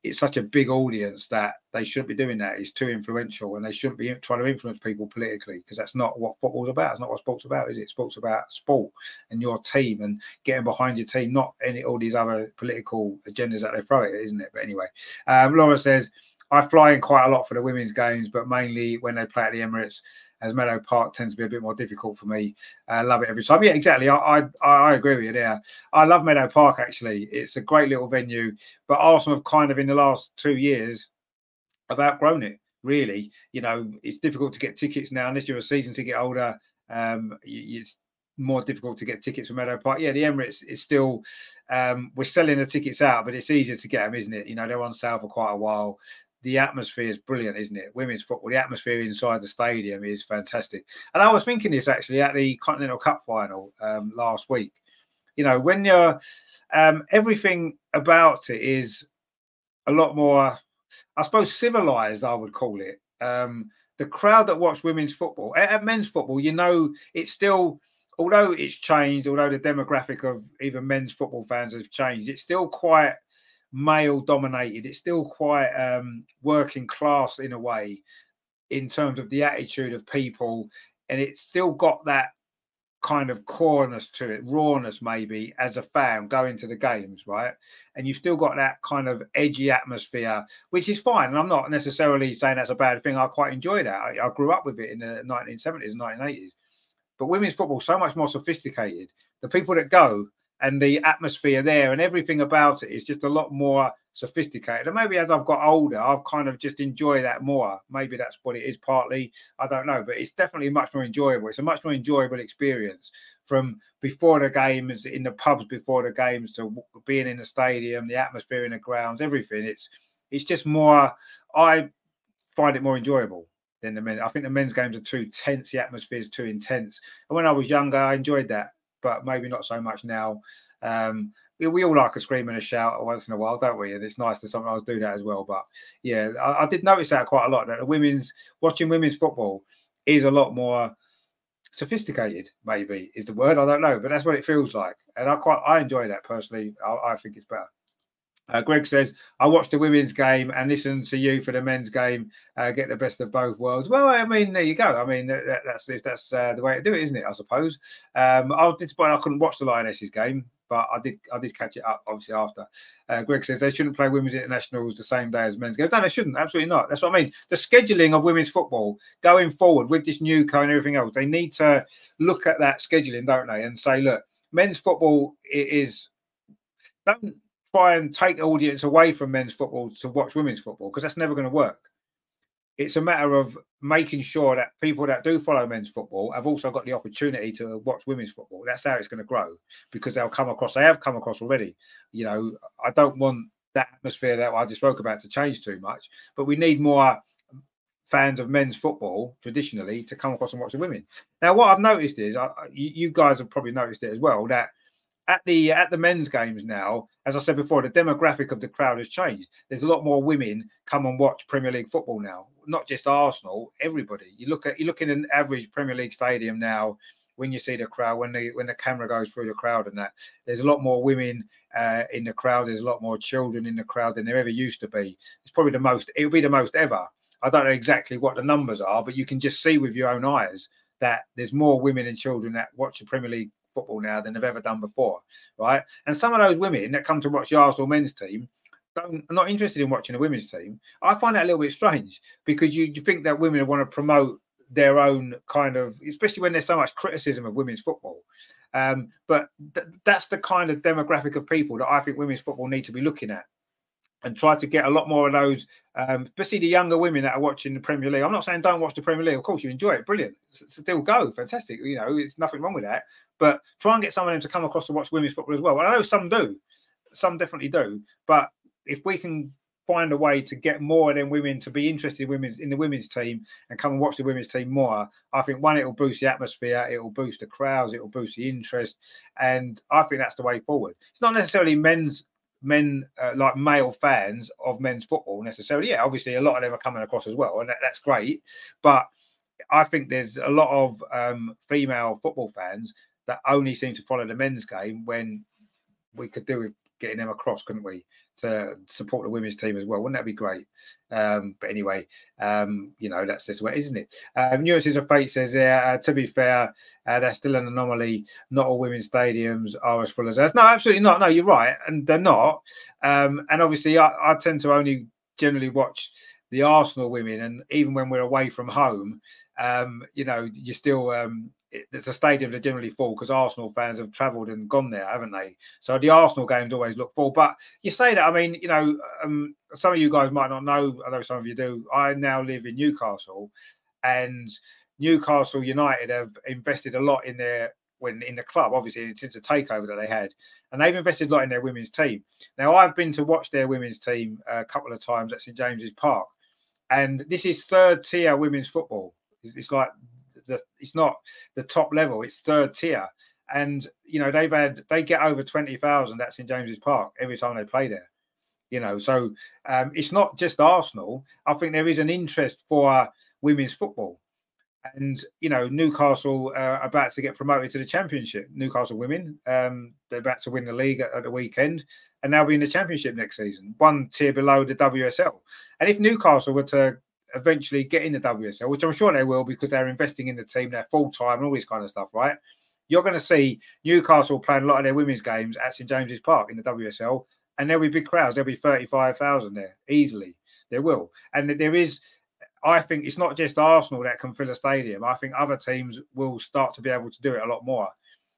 audience that they shouldn't be doing that. It's too influential, and they shouldn't be trying to influence people politically, because that's not what football's about. It's not what sport's about, is it? Sport's about sport and your team and getting behind your team, not all these other political agendas that they throw at it, isn't it? But anyway, Laura says, I fly in quite a lot for the women's games, but mainly when they play at the Emirates, as Meadow Park tends to be a bit more difficult for me. I love it every time. Yeah, exactly. I agree with you there. I love Meadow Park, actually. It's a great little venue, but Arsenal have kind of, in the last 2 years, have outgrown it, really. It's difficult to get tickets now, unless you're a season ticket holder. It's more difficult to get tickets for Meadow Park. Yeah, the Emirates is still, we're selling the tickets out, but it's easier to get them, isn't it? They're on sale for quite a while. The atmosphere is brilliant, isn't it? Women's football, the atmosphere inside the stadium is fantastic. And I was thinking this actually at the Continental Cup final last week. When you're, everything about it is a lot more, I suppose, civilized, I would call it. The crowd that watch women's football, at men's football, it's still, although it's changed, although the demographic of even men's football fans has changed, it's still quite male dominated. It's still quite working class in a way, in terms of the attitude of people, and it's still got that kind of coreness to it, rawness maybe, as a fan going to the games, right? And you've still got that kind of edgy atmosphere, which is fine. And I'm not necessarily saying that's a bad thing. I quite enjoy that. I grew up with it in the 1970s and 1980s. But women's football is so much more sophisticated. The people that go, and the atmosphere there and everything about it is just a lot more sophisticated. And maybe as I've got older, I've kind of just enjoyed that more. Maybe that's what it is partly. I don't know. But it's definitely much more enjoyable. It's a much more enjoyable experience, from before the games, in the pubs before the games, to being in the stadium, the atmosphere in the grounds, everything. It's just more, I find it more enjoyable than the men. I think the men's games are too tense. The atmosphere is too intense. And when I was younger, I enjoyed that, but maybe not so much now. We all like a scream and a shout once in a while, don't we? And it's nice to sometimes do that as well. But yeah, I did notice that quite a lot, that watching women's football is a lot more sophisticated, maybe is the word. I don't know, but that's what it feels like. And I enjoy that personally. I think it's better. Greg says, I watched the women's game and listen to you for the men's game, get the best of both worlds. Well, I mean, there you go. I mean, that's the way to do it, isn't it? I suppose. I was disappointed I couldn't watch the Lionesses game, but I did catch it up, obviously, after. Greg says they shouldn't play women's internationals the same day as men's games. No, they shouldn't. Absolutely not. That's what I mean. The scheduling of women's football going forward with this new code and everything else, they need to look at that scheduling, don't they? And say, look, men's football don't try and take audience away from men's football to watch women's football, because that's never going to work. It's a matter of making sure that people that do follow men's football have also got the opportunity to watch women's football. That's how it's going to grow, because they have come across already. I don't want that atmosphere that I just spoke about to change too much, but we need more fans of men's football traditionally to come across and watch the women. Now, what I've noticed is, you guys have probably noticed it as well, that at the men's games now, as I said before, the demographic of the crowd has changed. There's a lot more women come and watch Premier League football now, not just Arsenal. Everybody. You look in an average Premier League stadium now. When you see the crowd, when the camera goes through the crowd, and that, there's a lot more women in the crowd. There's a lot more children in the crowd than there ever used to be. It's probably the most. It'll be the most ever. I don't know exactly what the numbers are, but you can just see with your own eyes that there's more women and children that watch the Premier League football now than they've ever done before, right? And some of those women that come to watch the Arsenal men's team are not interested in watching the women's team. I find that a little bit strange, because you think that women want to promote their own kind of, especially when there's so much criticism of women's football. But that's the kind of demographic of people that I think women's football need to be looking at, and try to get a lot more of those, especially the younger women that are watching the Premier League. I'm not saying don't watch the Premier League. Of course, you enjoy it. Brilliant. Still go. Fantastic. You know, it's nothing wrong with that. But try and get some of them to come across to watch women's football as well. I know some do. Some definitely do. But if we can find a way to get more of them women to be interested in the women's team and come and watch the women's team more, I think, one, it will boost the atmosphere, it will boost the crowds, it will boost the interest. And I think that's the way forward. It's not necessarily like male fans of men's football necessarily. Yeah, obviously a lot of them are coming across as well, and that's great. But I think there's a lot of female football fans that only seem to follow the men's game, when we could do with getting them across, couldn't we, to support the women's team as well? Wouldn't that be great? But anyway, you know, that's just way, isn't it? Nuances of Fate says, to be fair, that's still an anomaly. Not all women's stadiums are as full as ours. No, absolutely not. No, you're right. And they're not. And obviously, I tend to only generally watch the Arsenal women. And even when we're away from home, you know, you still... the stadiums are generally full because Arsenal fans have travelled and gone there, haven't they? So the Arsenal games always look full. But you say that, I mean, you know, some of you guys might not know, I know some of you do. I now live in Newcastle, and Newcastle United have invested a lot in the club, obviously, since the takeover that they had. And they've invested a lot in their women's team. Now, I've been to watch their women's team a couple of times at St James's Park. And this is third tier women's football. It's like... it's not the top level, it's third tier. And you know, they get over 20,000 at St James's Park every time they play there, you know. So it's not just Arsenal. I think there is an interest for women's football. And you know, Newcastle are about to get promoted to the Championship. Newcastle women, they're about to win the league at the weekend, and they'll be in the Championship next season, one tier below the WSL. And if Newcastle were to eventually get in the WSL, which I'm sure they will, because they're investing in the team, they're full time and all this kind of stuff, right? You're going to see Newcastle playing a lot of their women's games at St James's Park in the WSL, and there'll be big crowds. There'll be 35,000 there easily. There will. And there is, I think it's not just Arsenal that can fill a stadium. I think other teams will start to be able to do it a lot more,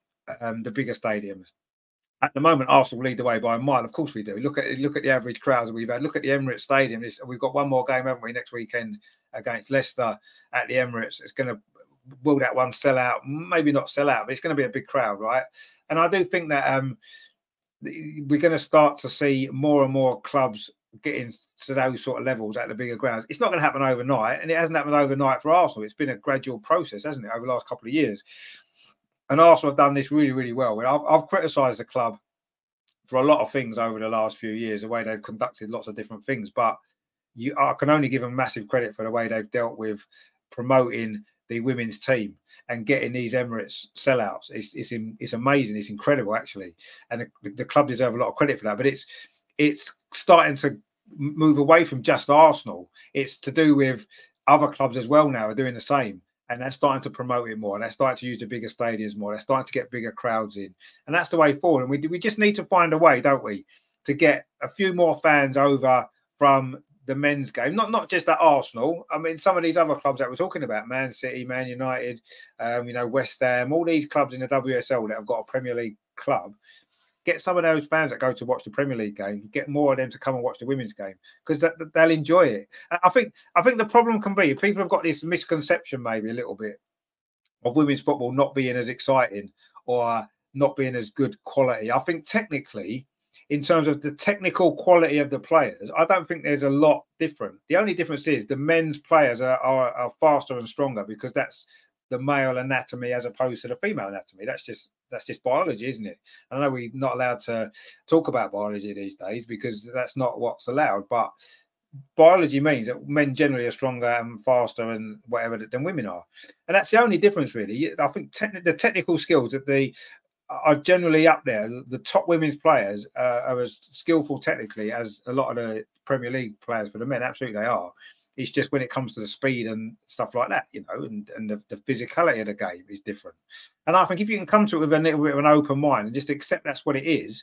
the bigger stadiums. At the moment, Arsenal lead the way by a mile. Of course we do. Look at the average crowds that we've had. Look at the Emirates Stadium. We've got one more game, haven't we, next weekend against Leicester at the Emirates. It's going to, will that one sell out? Maybe not sell out, but it's going to be a big crowd, right? And I do think that we're going to start to see more and more clubs getting to those sort of levels at the bigger grounds. It's not going to happen overnight, and it hasn't happened overnight for Arsenal. It's been a gradual process, hasn't it, over the last couple of years? And Arsenal have done this really, really well. I've criticised the club for a lot of things over the last few years, the way they've conducted lots of different things. But I can only give them massive credit for the way they've dealt with promoting the women's team and getting these Emirates sellouts. It's amazing. It's incredible, actually. And the club deserve a lot of credit for that. But it's starting to move away from just Arsenal. It's to do with other clubs as well now are doing the same. And they're starting to promote it more. And they're starting to use the bigger stadiums more. They're starting to get bigger crowds in. And that's the way forward. And we just need to find a way, don't we, to get a few more fans over from the men's game. Not just at Arsenal. I mean, some of these other clubs that we're talking about, Man City, Man United, West Ham, all these clubs in the WSL that have got a Premier League club. Get some of those fans that go to watch the Premier League game, get more of them to come and watch the women's game, because they'll enjoy it. I think the problem can be people have got this misconception maybe a little bit of women's football not being as exciting or not being as good quality. I think technically, in terms of the technical quality of the players, I don't think there's a lot different. The only difference is the men's players are faster and stronger, because that's the male anatomy as opposed to the female anatomy. That's just biology, isn't it? I know we're not allowed to talk about biology these days because that's not what's allowed, but biology means that men generally are stronger and faster and whatever than women are. And that's the only difference, really. I think the technical skills that are generally up there. The top women's players are as skillful technically as a lot of the Premier League players for the men. Absolutely, they are. It's just when it comes to the speed and stuff like that, and the physicality of the game is different. And I think if you can come to it with a little bit of an open mind and just accept that's what it is,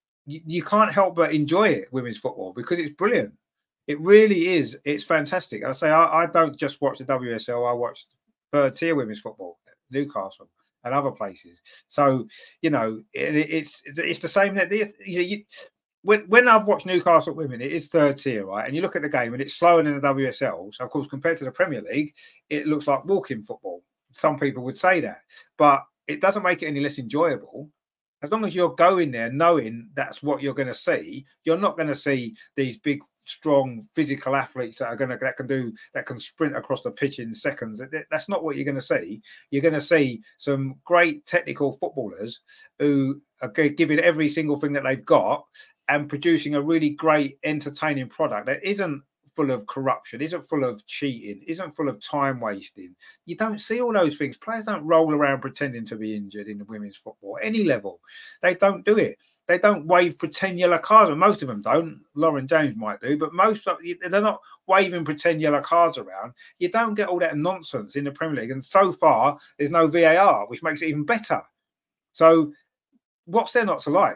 you can't help but enjoy it, women's football, because it's brilliant. It really is. It's fantastic. I don't just watch the WSL. I watch third tier women's football, Newcastle. and other places. So, you know, it's the same. That when I've watched Newcastle women, it is third tier, right? And you look at the game and it's slower than the WSL. So, of course, compared to the Premier League, it looks like walking football. Some people would say that, but it doesn't make it any less enjoyable. As long as you're going there knowing that's what you're going to see, you're not going to see these big, strong, physical athletes that can sprint across the pitch in seconds. That's not what you're going to see. You're going to see some great technical footballers who are giving every single thing that they've got and producing a really great, entertaining product that isn't full of corruption, isn't full of cheating, isn't full of time wasting. You don't see all those things. Players don't roll around pretending to be injured in the women's football, any level. They don't do it. They don't wave pretend yellow cards. Most of them don't. Lauren James might do, but most of they're not waving pretend yellow cards around. You don't get all that nonsense in the Premier League. And so far, there's no VAR, which makes it even better. So what's there not to like?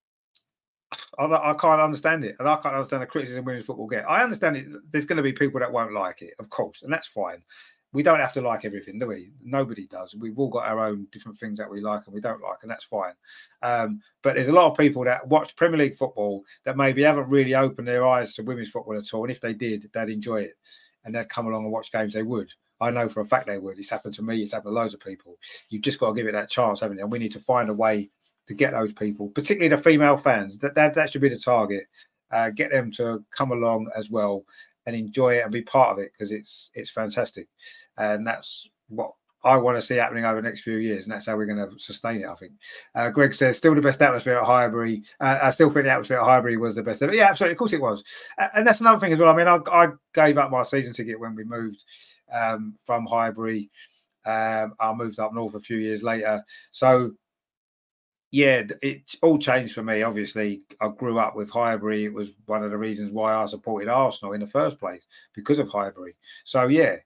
I can't understand it, and I can't understand the criticism women's football get. I understand it. There's going to be people that won't like it, of course, and that's fine. We don't have to like everything, do we? Nobody does. We've all got our own different things that we like and we don't like, and that's fine. But there's a lot of people that watch Premier League football that maybe haven't really opened their eyes to women's football at all, and if they did, they'd enjoy it, and they'd come along and watch games. They would. I know for a fact they would. It's happened to me. It's happened to loads of people. You've just got to give it that chance, haven't you? And we need to find a way to get those people, particularly the female fans. That should be the target. Get them to come along as well and enjoy it and be part of it, because it's fantastic. And that's what I want to see happening over the next few years, and that's how we're going to sustain it, I think. Greg says, still the best atmosphere at Highbury. I still think the atmosphere at Highbury was the best ever. Yeah, absolutely. Of course it was. And that's another thing as well. I mean, I gave up my season ticket when we moved from Highbury. I moved up north a few years later. So, yeah, it all changed for me. Obviously, I grew up with Highbury. It was one of the reasons why I supported Arsenal in the first place, because of Highbury. So, yeah,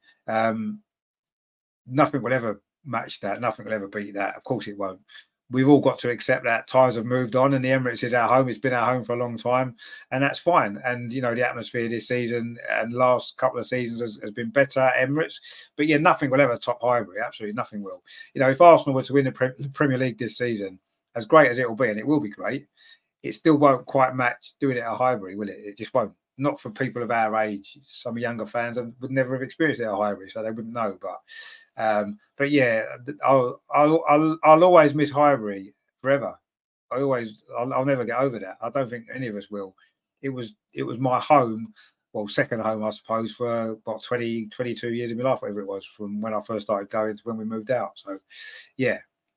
nothing will ever match that. Nothing will ever beat that. Of course it won't. We've all got to accept that times have moved on, and the Emirates is our home. It's been our home for a long time, and that's fine. And, you know, the atmosphere this season and last couple of seasons has been better at Emirates. But, yeah, nothing will ever top Highbury. Absolutely nothing will. You know, if Arsenal were to win the Premier League this season, as great as it will be, and it will be great, it still won't quite match doing it at Highbury, will it? It just won't. Not for people of our age. Some younger fans would never have experienced it at Highbury, so they wouldn't know. But yeah, I'll always miss Highbury forever. I'll never get over that. I don't think any of us will. It was my home, well, second home, I suppose, for about 20, 22 years of my life, whatever it was, from when I first started going to when we moved out. So, yeah.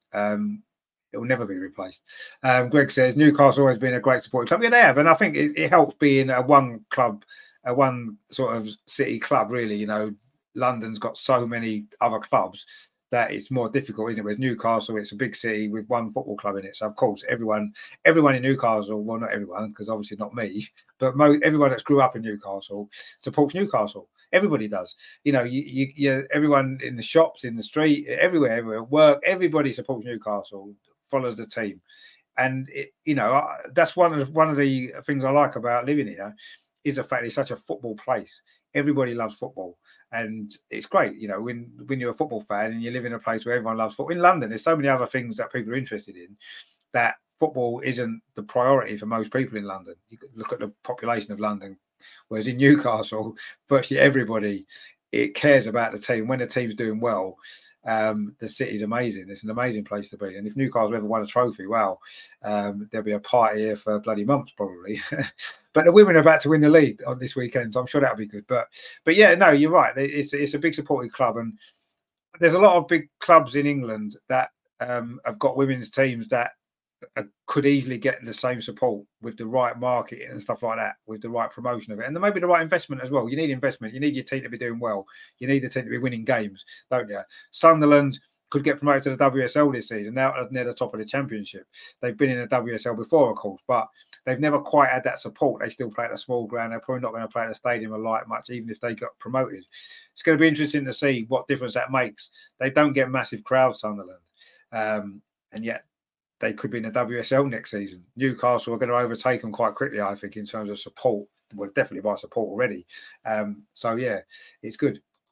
It will never be replaced. Greg says Newcastle always been a great supporting club. Yeah, they have, and I think it helps being a one club, a one sort of city club. Really, you know, London's got so many other clubs that it's more difficult, isn't it? Whereas Newcastle, it's a big city with one football club in it. So of course, everyone in Newcastle, well, not everyone, because obviously not me, but everyone that's grew up in Newcastle supports Newcastle. Everybody does. You know, you everyone in the shops, in the street, everywhere, work, everybody supports Newcastle, follows the team. And you know, that's one of the things I like about living here, is the fact it's such a football place. Everybody loves football, and it's great. You know, when you're a football fan and you live in a place where everyone loves football. In London, there's so many other things that people are interested in, that football isn't the priority for most people in London. You could look at the population of London, whereas in Newcastle, virtually everybody cares about the team. When the team's doing well, the city's amazing. It's an amazing place to be. And if Newcastle ever won a trophy, wow, there'll be a party here for bloody months probably. But the women are about to win the league on this weekend, so I'm sure that'll be good. But yeah, no, you're right. It's a big supported club, and there's a lot of big clubs in England that have got women's teams that could easily get the same support with the right marketing and stuff like that, with the right promotion of it, and there may be the right investment as well. You need investment. You need your team to be doing well. You need the team to be winning games, don't you? Sunderland could get promoted to the WSL this season. Now they're the top of the Championship. They've been in the WSL before, of course, but they've never quite had that support. They still play at a small ground. They're probably not going to play at a stadium a lot much, even if they got promoted. It's going to be interesting to see what difference that makes. They don't get massive crowds, Sunderland, and yet they could be in the WSL next season. Newcastle are going to overtake them quite quickly, I think, in terms of support. Well, definitely by support already. So, yeah, it's good.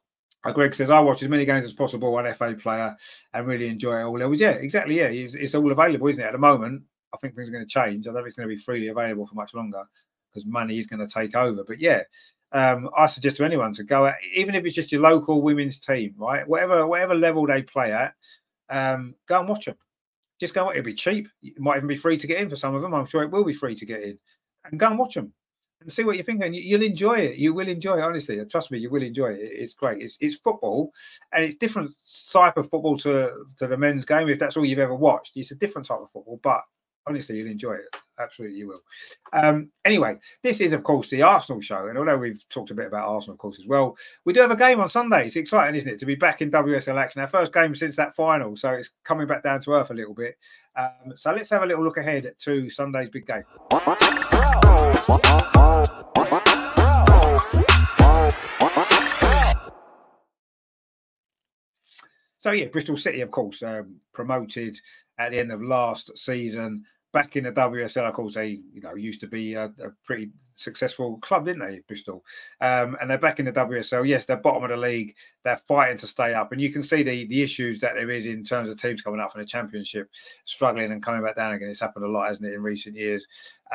Greg says, I watch as many games as possible on FA Player and really enjoy it all levels. Yeah, exactly. Yeah, it's all available, isn't it? At the moment, I think things are going to change. I don't think it's going to be freely available for much longer because money is going to take over. But yeah, I suggest to anyone to go out, even if it's just your local women's team, right? Whatever level they play at, go and watch them. Just go. It'll be cheap. It might even be free to get in for some of them. I'm sure it will be free to get in, and go and watch them and see what you think. And you'll enjoy it. You will enjoy it. Honestly, trust me, you will enjoy it. It's great. It's football, and it's different type of football to the men's game. If that's all you've ever watched, it's a different type of football, but honestly, you'll enjoy it. Absolutely, you will. Anyway, this is, of course, the Arsenal show. And although we've talked a bit about Arsenal, of course, as well, we do have a game on Sunday. It's exciting, isn't it, to be back in WSL action. Our first game since that final. So it's coming back down to earth a little bit. So let's have a little look ahead to Sunday's big game. So, yeah, Bristol City, of course, promoted at the end of last season. Back in the WSL, of course, they used to be a pretty successful club, didn't they, Bristol? And they're back in the WSL. Yes, they're bottom of the league. They're fighting to stay up. And you can see the issues that there is in terms of teams coming up from the Championship, struggling and coming back down again. It's happened a lot, hasn't it, in recent years?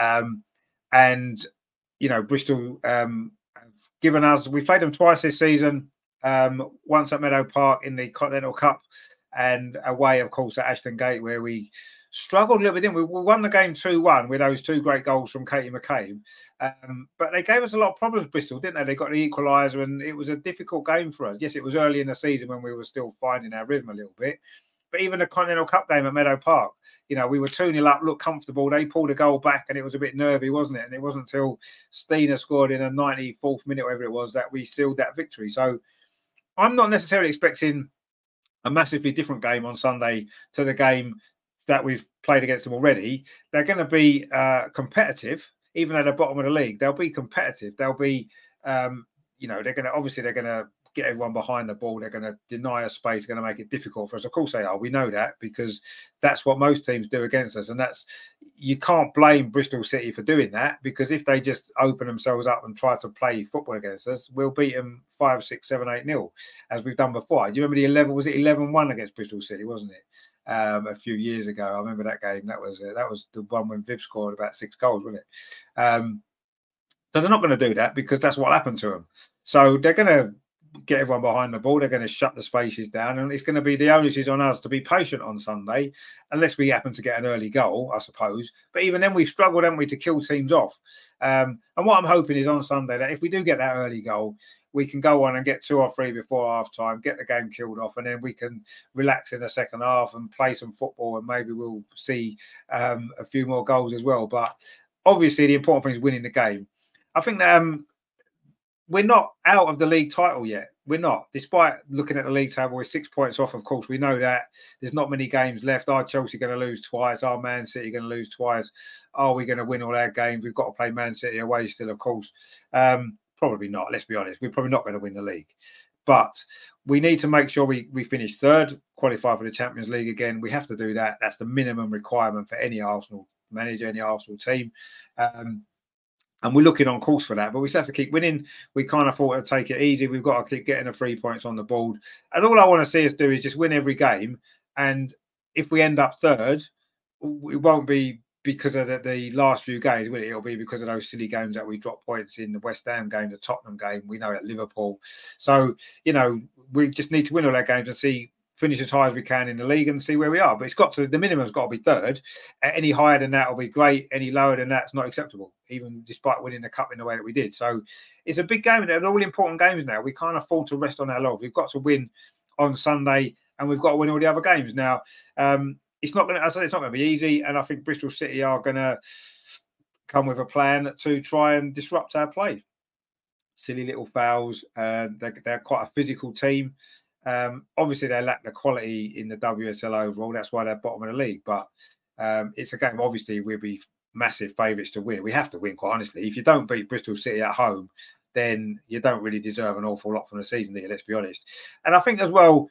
And, Bristol have given us, we played them twice this season. Once at Meadow Park in the Continental Cup and away, of course, at Ashton Gate, where we struggled a little bit, didn't we? We won the game 2-1 with those two great goals from Katie McCabe. But they gave us a lot of problems, Bristol, didn't they? They got the equaliser and it was a difficult game for us. Yes, it was early in the season when we were still finding our rhythm a little bit. But even the Continental Cup game at Meadow Park, we were 2-0 up, looked comfortable. They pulled a goal back and it was a bit nervy, wasn't it? And it wasn't until Stina scored in a 94th minute, whatever it was, that we sealed that victory. So I'm not necessarily expecting a massively different game on Sunday to the game that we've played against them already. They're going to be competitive, even at the bottom of the league. They'll be competitive. They'll be, they're going to get everyone behind the ball. They're going to deny us space. They're going to make it difficult for us. Of course they are. We know that because that's what most teams do against us. And you can't blame Bristol City for doing that, because if they just open themselves up and try to play football against us, we'll beat them 5, 6, 7, 8-0, as we've done before. Do you remember was it 11-1 against Bristol City, wasn't it? A few years ago. I remember that game. That was the one when Viv scored about 6 goals, wasn't it? So they're not going to do that because that's what happened to them. So they're going to get everyone behind the ball. They're going to shut the spaces down, and it's going to be the onus is on us to be patient on Sunday, unless we happen to get an early goal, I suppose. But even then, we've struggled, haven't we, to kill teams off. And what I'm hoping is on Sunday that if we do get that early goal, we can go on and get 2 or 3 before half time, get the game killed off, and then we can relax in the second half and play some football, and maybe we'll see a few more goals as well. But obviously, the important thing is winning the game. I think that we're not out of the league title yet. We're not. Despite looking at the league table, we're 6 points off, of course. We know that there's not many games left. Are Chelsea going to lose twice? Are Man City going to lose twice? Are we going to win all our games? We've got to play Man City away still, of course. Probably not, let's be honest. We're probably not going to win the league. But we need to make sure we finish third, qualify for the Champions League again. We have to do that. That's the minimum requirement for any Arsenal manager, any Arsenal team. And we're looking on course for that, but we still have to keep winning. We can't afford to take it easy. We've got to keep getting the 3 points on the board. And all I want to see us do is just win every game. And if we end up third, it won't be because of the last few games, will it? It'll be because of those silly games that we dropped points in, the West Ham game, the Tottenham game. We know at Liverpool. So, we just need to win all our games and finish as high as we can in the league and see where we are. But the minimum's got to be third. Any higher than that will be great. Any lower than that's not acceptable, even despite winning the cup in the way that we did. So it's a big game. They're all important games now. We can't afford to rest on our laurels. We've got to win on Sunday, and we've got to win all the other games. Now, it's not going to be easy. And I think Bristol City are going to come with a plan to try and disrupt our play. Silly little fouls. They're quite a physical team. Obviously, they lack the quality in the WSL overall. That's why they're bottom of the league. But it's a game, obviously, we'll be massive favourites to win. We have to win, quite honestly. If you don't beat Bristol City at home, then you don't really deserve an awful lot from the season, do you? Let's be honest. And I think as well,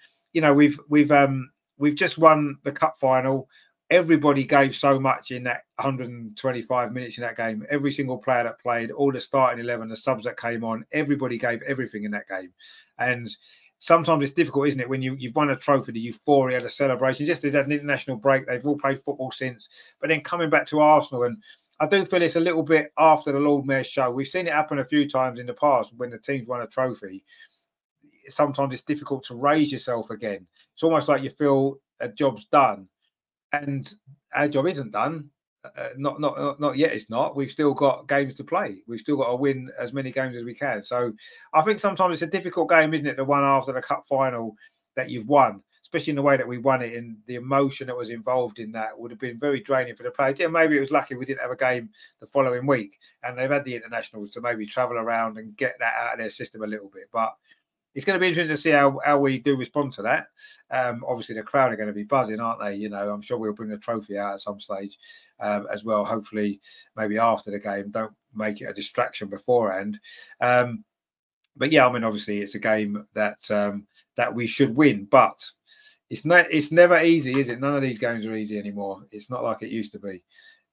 we've just won the cup final. Everybody gave so much in that 125 minutes in that game. Every single player that played, all the starting 11, the subs that came on, everybody gave everything in that game. And sometimes it's difficult, isn't it, when you've won a trophy, the euphoria, the celebration. Just as had an international break, they've all played football since, but then coming back to Arsenal, and I do feel it's a little bit after the Lord Mayor's show. We've seen it happen a few times in the past when the team's won a trophy. Sometimes it's difficult to raise yourself again. It's almost like you feel a job's done, and our job isn't done. Not yet. It's not. We've still got games to play. We've still got to win as many games as we can. So I think sometimes it's a difficult game, isn't it? The one after the cup final that you've won, especially in the way that we won it, and the emotion that was involved in that would have been very draining for the players. Yeah, maybe it was lucky we didn't have a game the following week, and they've had the internationals to maybe travel around and get that out of their system a little bit. But it's going to be interesting to see how we do respond to that. Obviously, the crowd are going to be buzzing, aren't they? You know, I'm sure we'll bring a trophy out at some stage as well. Hopefully, maybe after the game. Don't make it a distraction beforehand. But yeah, I mean, obviously, it's a game that that we should win. But it's never easy, is it? None of these games are easy anymore. It's not like it used to be.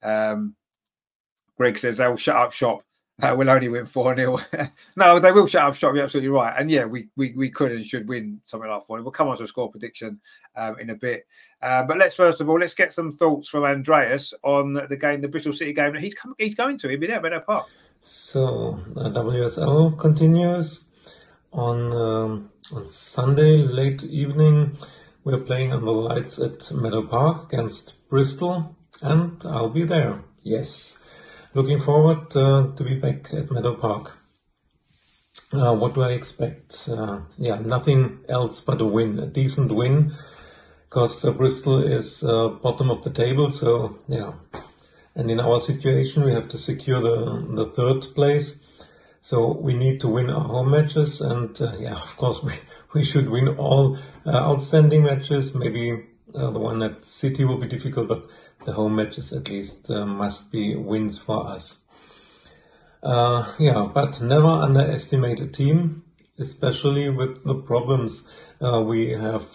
Greg says they'll shut up shop. We'll only win 4-0. No, they will shut up shop. You're absolutely right. And yeah, we could and should win something like 4-0. We'll come on to a score prediction in a bit. But let's get some thoughts from Andreas on the game, the Bristol City game that he's going to. He'll be there at Meadow Park. So WSL continues on Sunday late evening. We're playing on the lights at Meadow Park against Bristol, and I'll be there. Yes. Looking forward to be back at Meadow Park. What do I expect? Nothing else but a win, a decent win, because Bristol is bottom of the table. So yeah, and in our situation, we have to secure the third place. So we need to win our home matches, and of course we should win all outstanding matches. Maybe the one at City will be difficult, but the home matches at least must be wins for us. But never underestimate a team, especially with the problems we have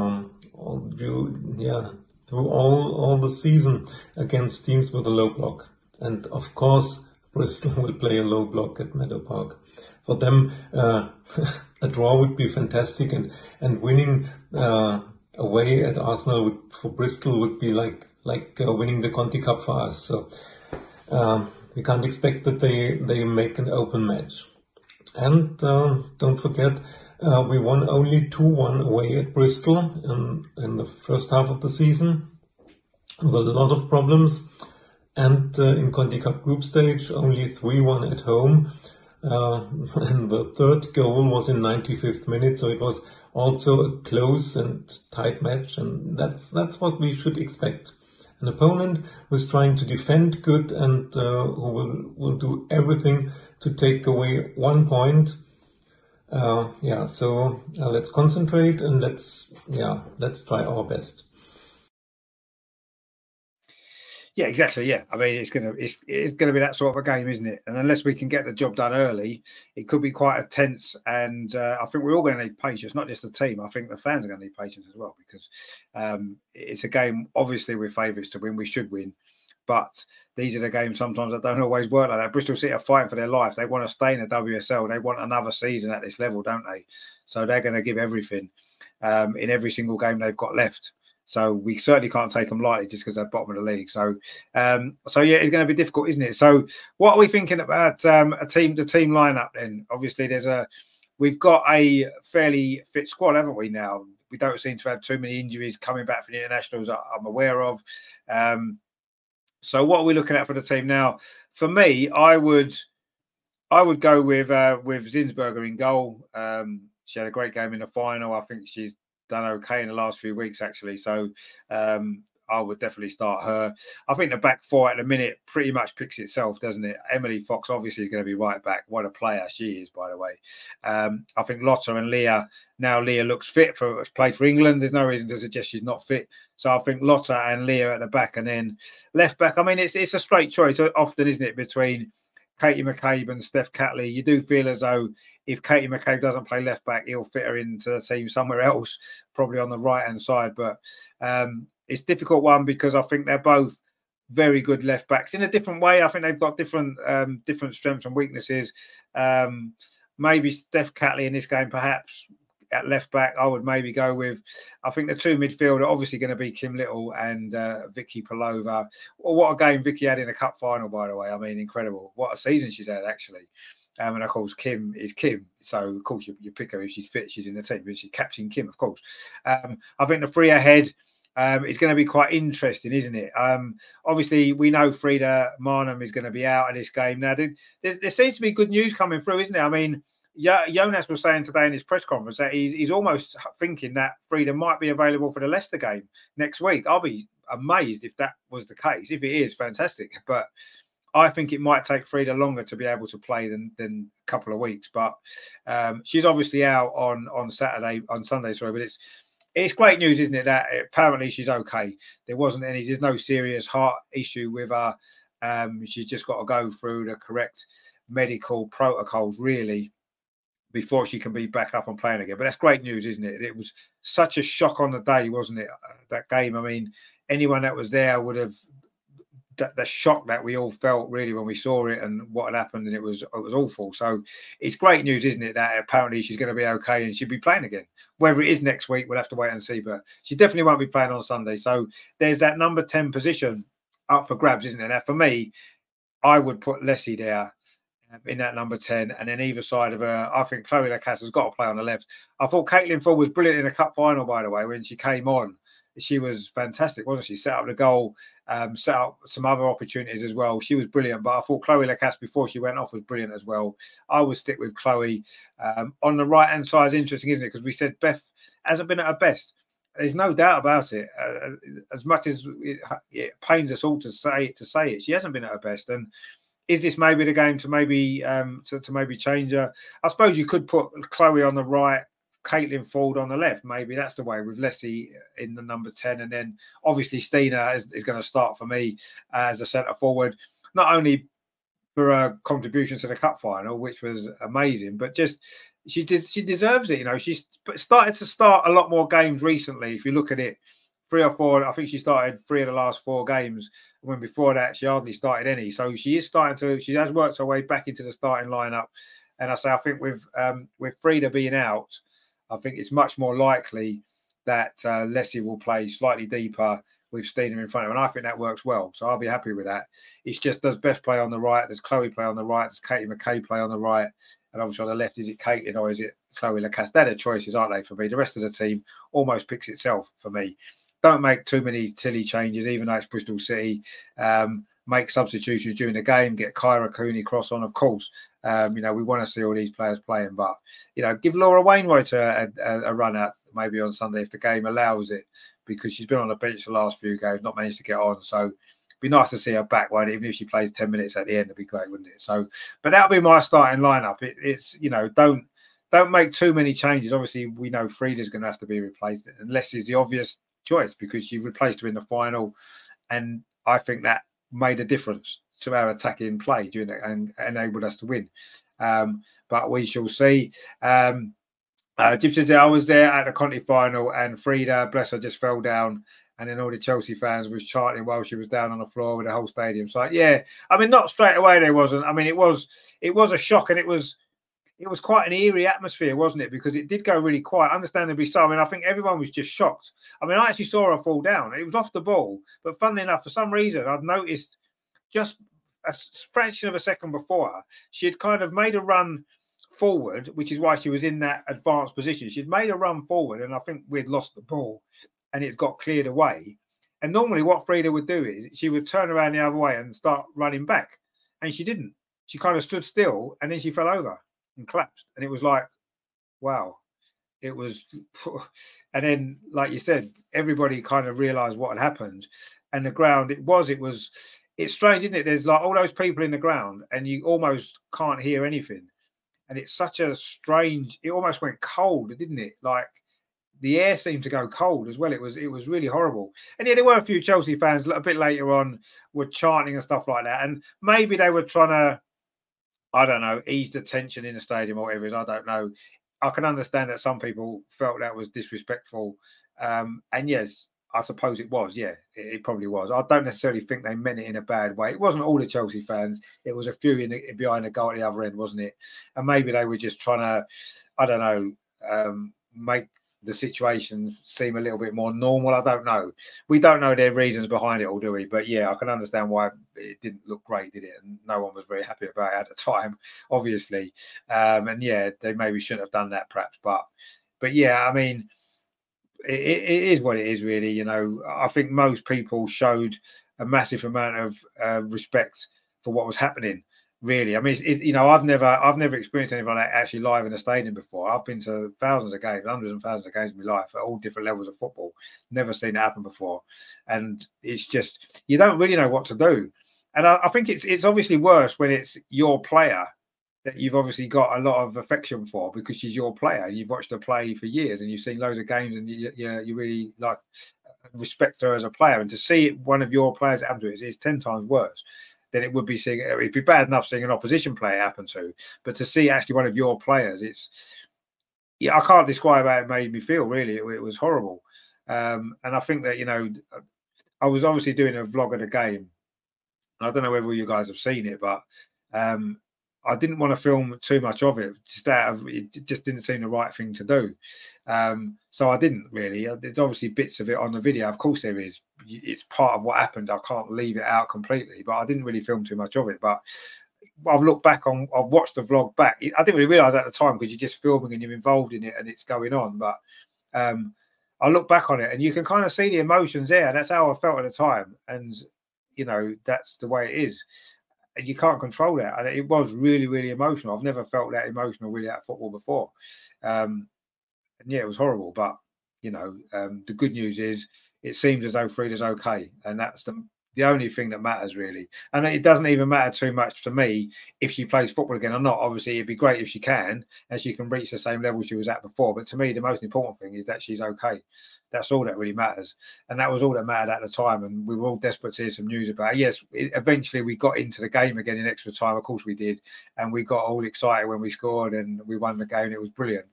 through all the season against teams with a low block. And of course, Bristol will play a low block at Meadow Park. For them, a draw would be fantastic, and winning away at Arsenal for Bristol would be like winning the Conti Cup for us. So we can't expect that they make an open match. And don't forget, we won only 2-1 away at Bristol in the first half of the season with a lot of problems. And in Conti Cup group stage, only 3-1 at home. And the third goal was in 95th minute, so it was also a close and tight match, and that's what we should expect. An opponent who is trying to defend good and who will do everything to take away 1 point. So let's concentrate and let's try our best. Yeah, exactly. Yeah, I mean, it's gonna be that sort of a game, isn't it? And unless we can get the job done early, it could be quite a tense. And I think we're all going to need patience, not just the team. I think the fans are going to need patience as well, because it's a game. Obviously, we're favourites to win. We should win, but these are the games sometimes that don't always work like that. Bristol City are fighting for their life. They want to stay in the WSL. They want another season at this level, don't they? So they're going to give everything in every single game they've got left. So we certainly can't take them lightly just because they're bottom of the league. So it's going to be difficult, isn't it? So what are we thinking about the team lineup then? Obviously, we've got a fairly fit squad, haven't we now? We don't seem to have too many injuries coming back from the internationals I'm aware of. So what are we looking at for the team now? For me, I would go with Zinsberger in goal. She had a great game in the final. I think she's done okay in the last few weeks, actually. So I would definitely start her. I think the back four at the minute pretty much picks itself, doesn't it? Emily Fox obviously is going to be right back. What a player she is, by the way. I think Lotta and Leah, now Leah looks fit has played for England. There's no reason to suggest she's not fit. So I think Lotta and Leah at the back, and then left back. I mean, it's a straight choice often, isn't it, between Katie McCabe and Steph Catley. You do feel as though if Katie McCabe doesn't play left back, he'll fit her into the team somewhere else, probably on the right hand side. But it's a difficult one because I think they're both very good left backs in a different way. I think they've got different strengths and weaknesses. Maybe Steph Catley in this game perhaps at left back, I would maybe go with, I think the two midfield are obviously going to be Kim Little and Vicky Pelova. Well, what a game Vicky had in a cup final, by the way. I mean, incredible. What a season she's had, actually. And of course, Kim is Kim. So, of course, you pick her if she's fit. She's in the team. She's Captain Kim, of course. I think the three ahead is going to be quite interesting, isn't it? Obviously, we know Frida Marnham is going to be out of this game. Now, there seems to be good news coming through, isn't there? I mean, Jonas was saying today in his press conference that he's almost thinking that Frida might be available for the Leicester game next week. I'll be amazed if that was the case. If it is, fantastic. But I think it might take Frida longer to be able to play than a couple of weeks. But she's obviously out on Sunday, but it's great news, isn't it, that apparently she's okay. There's no serious heart issue with her. She's just got to go through the correct medical protocols, really, before she can be back up and playing again. But that's great news, isn't it? It was such a shock on the day, wasn't it, that game? I mean, anyone that was there would have the shock that we all felt really when we saw it and what had happened, and it was awful. So it's great news, isn't it, that apparently she's going to be okay and she'll be playing again. Whether it is next week, we'll have to wait and see, but she definitely won't be playing on Sunday. So there's that number 10 position up for grabs, isn't it? Now, for me, I would put Leslie there in that number 10, and then either side of her, I think Chloe Lacasse has got to play on the left. I thought Caitlin Ford was brilliant in the cup final, by the way, when she came on. She was fantastic, wasn't she? Set up the goal, set up some other opportunities as well. She was brilliant, but I thought Chloe Lacasse before she went off was brilliant as well. I would stick with Chloe. On the right-hand side is interesting, isn't it? Because we said Beth hasn't been at her best. There's no doubt about it. As much as it pains us all to say it, she hasn't been at her best. And is this maybe the game to maybe to maybe change her? I suppose you could put Chloe on the right, Caitlin Ford on the left. Maybe that's the way, with Leslie in the number 10. And then obviously Stina is going to start for me as a centre forward, not only for her contribution to the cup final, which was amazing, but just she deserves it. You know, she's started to start a lot more games recently. If you look at it, 3 or 4, I think she started 3 of the last 4 games, when before that she hardly started any. So she has worked her way back into the starting lineup. And I think with Frida being out, I think it's much more likely that Leslie will play slightly deeper with Stina in front of her. And I think that works well. So I'll be happy with that. It's just, does Beth play on the right? Does Chloe play on the right? Does Katie McKay play on the right? And obviously on the left, is it Caitlin or is it Chloe Lacasse? They're the choices, aren't they, for me? The rest of the team almost picks itself for me. Don't make too many silly changes, even though it's Bristol City. Make substitutions during the game. Get Kyra Cooney Cross on, of course. We want to see all these players playing, but give Laura Wainwright a run out maybe on Sunday if the game allows it, because she's been on the bench the last few games, not managed to get on. So it'd be nice to see her back, won't it? Even if she plays 10 minutes at the end, it'd be great, wouldn't it? So, but that'll be my starting lineup. It's don't make too many changes. Obviously, we know Frida's going to have to be replaced, unless it's the obvious choice, because she replaced her in the final, and I think that made a difference to our attacking play during that and enabled us to win. But we shall see. Jim says I was there at the Conti final, and Frida, bless her, just fell down, and then all the Chelsea fans was chanting while she was down on the floor with the whole stadium. So yeah, I mean, not straight away there wasn't. I mean, it was a shock, and it was quite an eerie atmosphere, wasn't it? Because it did go really quiet, understandably so. I mean, I think everyone was just shocked. I mean, I actually saw her fall down. It was off the ball, but funnily enough, for some reason, I'd noticed just a fraction of a second before her, she had kind of made a run forward, which is why she was in that advanced position. She'd made a run forward, and I think we'd lost the ball, and it got cleared away. And normally what Frida would do is she would turn around the other way and start running back, and she didn't. She kind of stood still, and then she fell over and collapsed. And it was like, wow. It was, and then, like you said, everybody kind of realised what had happened. And the ground, it's strange, isn't it? There's like all those people in the ground, and you almost can't hear anything. And it's such a strange, it almost went cold, didn't it? Like the air seemed to go cold as well. It was really horrible. And yeah, there were a few Chelsea fans a bit later on were chanting and stuff like that. And maybe they were trying to, I don't know, ease the tension in the stadium or whatever it is. I don't know. I can understand that some people felt that was disrespectful. And yes, I suppose it was. Yeah, it probably was. I don't necessarily think they meant it in a bad way. It wasn't all the Chelsea fans. It was a few behind the goal at the other end, wasn't it? And maybe they were just trying to, I don't know, make the situation seem a little bit more normal. I don't know. We don't know their reasons behind it all, do we? But yeah, I can understand why it didn't look great, did it? And no one was very happy about it at the time, obviously. And yeah, they maybe shouldn't have done that, perhaps. But yeah, I mean, it is what it is, really. You know, I think most people showed a massive amount of respect for what was happening. Really, I mean, you know, I've never experienced anything like that actually live in a stadium before. I've been to thousands of games, hundreds and thousands of games in my life at all different levels of football. Never seen it happen before, and it's just you don't really know what to do. And I think it's obviously worse when it's your player that you've obviously got a lot of affection for because she's your player. You've watched her play for years, and you've seen loads of games, and you really like respect her as a player. And to see one of your players happen to it is 10 times worse than it would be seeing. It'd be bad enough seeing an opposition player happen to, but to see actually one of your players, I can't describe how it made me feel. Really, it was horrible. And I think that, you know, I was obviously doing a vlog of the game. I don't know whether you guys have seen it, but I didn't want to film too much of it. It just didn't seem the right thing to do. So I didn't really. There's obviously bits of it on the video. Of course there is. It's part of what happened. I can't leave it out completely, but I didn't really film too much of it. But I've looked back I've watched the vlog back. I didn't really realise at the time because you're just filming and you're involved in it and it's going on. But I look back on it and you can kind of see the emotions there. That's how I felt at the time. And, you know, that's the way it is. And you can't control that. And it was really, really emotional. I've never felt that emotional really at football before. And yeah, it was horrible. But, you know, the good news is it seems as though Frida's okay. And that's the only thing that matters, really. And it doesn't even matter too much to me if she plays football again or not. Obviously, it'd be great if she can, and she can reach the same level she was at before. But to me, the most important thing is that she's okay. That's all that really matters. And that was all that mattered at the time. And we were all desperate to hear some news about it. Yes, eventually we got into the game again in extra time. Of course we did. And we got all excited when we scored and we won the game. It was brilliant.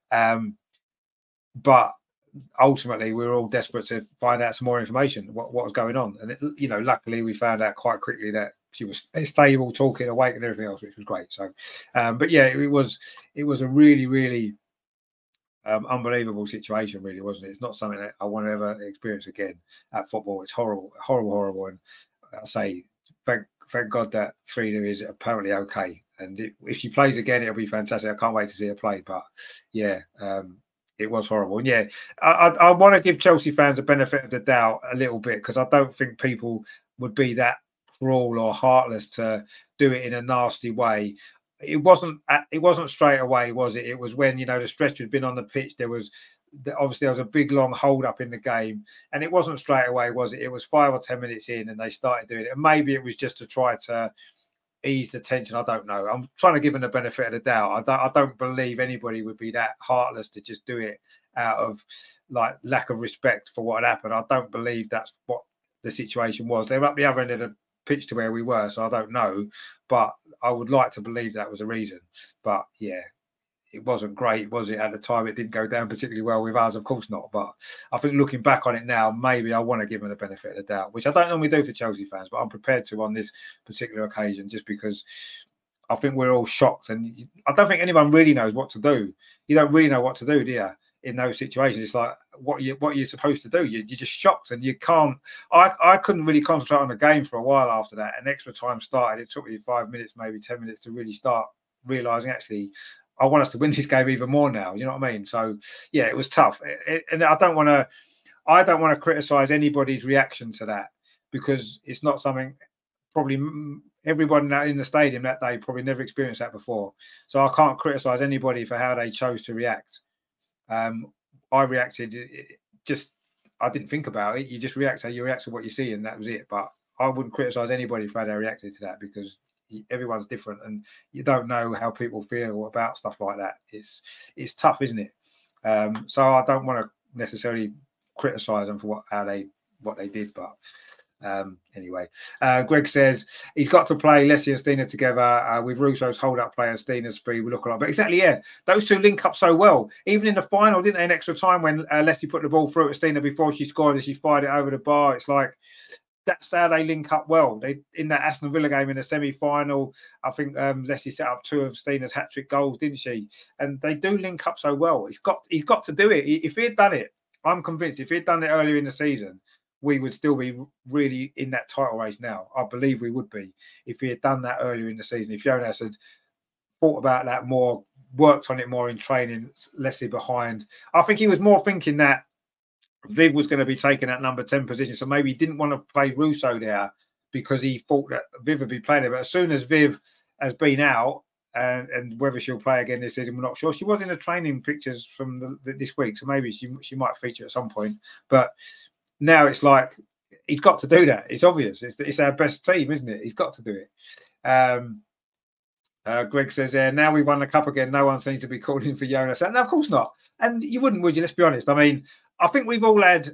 But ultimately we were all desperate to find out some more information, what was going on. And you know, luckily we found out quite quickly that she was stable, talking, awake and everything else, which was great. So but yeah, it was a really, really unbelievable situation, really, wasn't it? It's not something that I want to ever experience again at football. It's horrible. And I say thank God that Frida is apparently okay, and if she plays again it'll be fantastic. I can't wait to see her play. But yeah, it was horrible. And yeah, I want to give Chelsea fans the benefit of the doubt a little bit, because I don't think people would be that cruel or heartless to do it in a nasty way. It wasn't straight away, was it? It was when, you know, the stretcher had been on the pitch. There was a big long hold up in the game, and it wasn't straight away, was it? It was 5 or 10 minutes in, and they started doing it. And maybe it was just to try to ease the tension. I don't know. I'm trying to give them the benefit of the doubt. I don't believe anybody would be that heartless to just do it out of like lack of respect for what had happened. I don't believe that's what the situation was. They were up the other end of the pitch to where we were, so I don't know. But I would like to believe that was a reason. But yeah, it wasn't great, was it? At the time, it didn't go down particularly well with us, of course not. But I think looking back on it now, maybe I want to give them the benefit of the doubt, which I don't normally do for Chelsea fans, but I'm prepared to on this particular occasion, just because I think we're all shocked. And I don't think anyone really knows what to do. You don't really know what to do, do you? In those situations, it's like, what are you supposed to do? You're just shocked, and you can't. I couldn't really concentrate on the game for a while after that. And extra time started. It took me 5 minutes, maybe 10 minutes to really start realising, actually, I want us to win this game even more now. You know what I mean? So yeah, it was tough, and I don't want to criticise anybody's reaction to that, because it's not something probably everyone in the stadium that day probably never experienced that before. So I can't criticise anybody for how they chose to react. I reacted I didn't think about it. You just react how you react to what you see, and that was it. But I wouldn't criticise anybody for how they reacted to that, because everyone's different and you don't know how people feel about stuff like that. It's tough, isn't it? So I don't want to necessarily criticize them for what they did, but anyway, Greg says he's got to play Leslie and Stina together with Russo's hold-up play and Stina's speed. We look a lot, but exactly, yeah, those two link up so well. Even in the final, didn't they? In extra time, when Leslie put the ball through at Stina before she scored and she fired it over the bar. It's like that's how they link up well. They in that Aston Villa game in the semi-final, I think Leslie set up 2 of Stina's hat-trick goals, didn't she? And they do link up so well. He's got to do it. If he had done it, I'm convinced if he had done it earlier in the season, we would still be really in that title race now. I believe we would be if he had done that earlier in the season. If Jonas had thought about that more, worked on it more in training, Leslie behind. I think he was more thinking that Viv was going to be taking that number 10 position. So maybe he didn't want to play Russo there because he thought that Viv would be playing it. But as soon as Viv has been out, and whether she'll play again this season, we're not sure. She was in the training pictures from this week, so maybe she might feature at some point. But now it's like he's got to do that. It's obvious. It's our best team, isn't it? He's got to do it. Greg says, now we've won the cup again. No one seems to be calling for Jonas. No, of course not. And you wouldn't, would you? Let's be honest. I mean, I think we've all had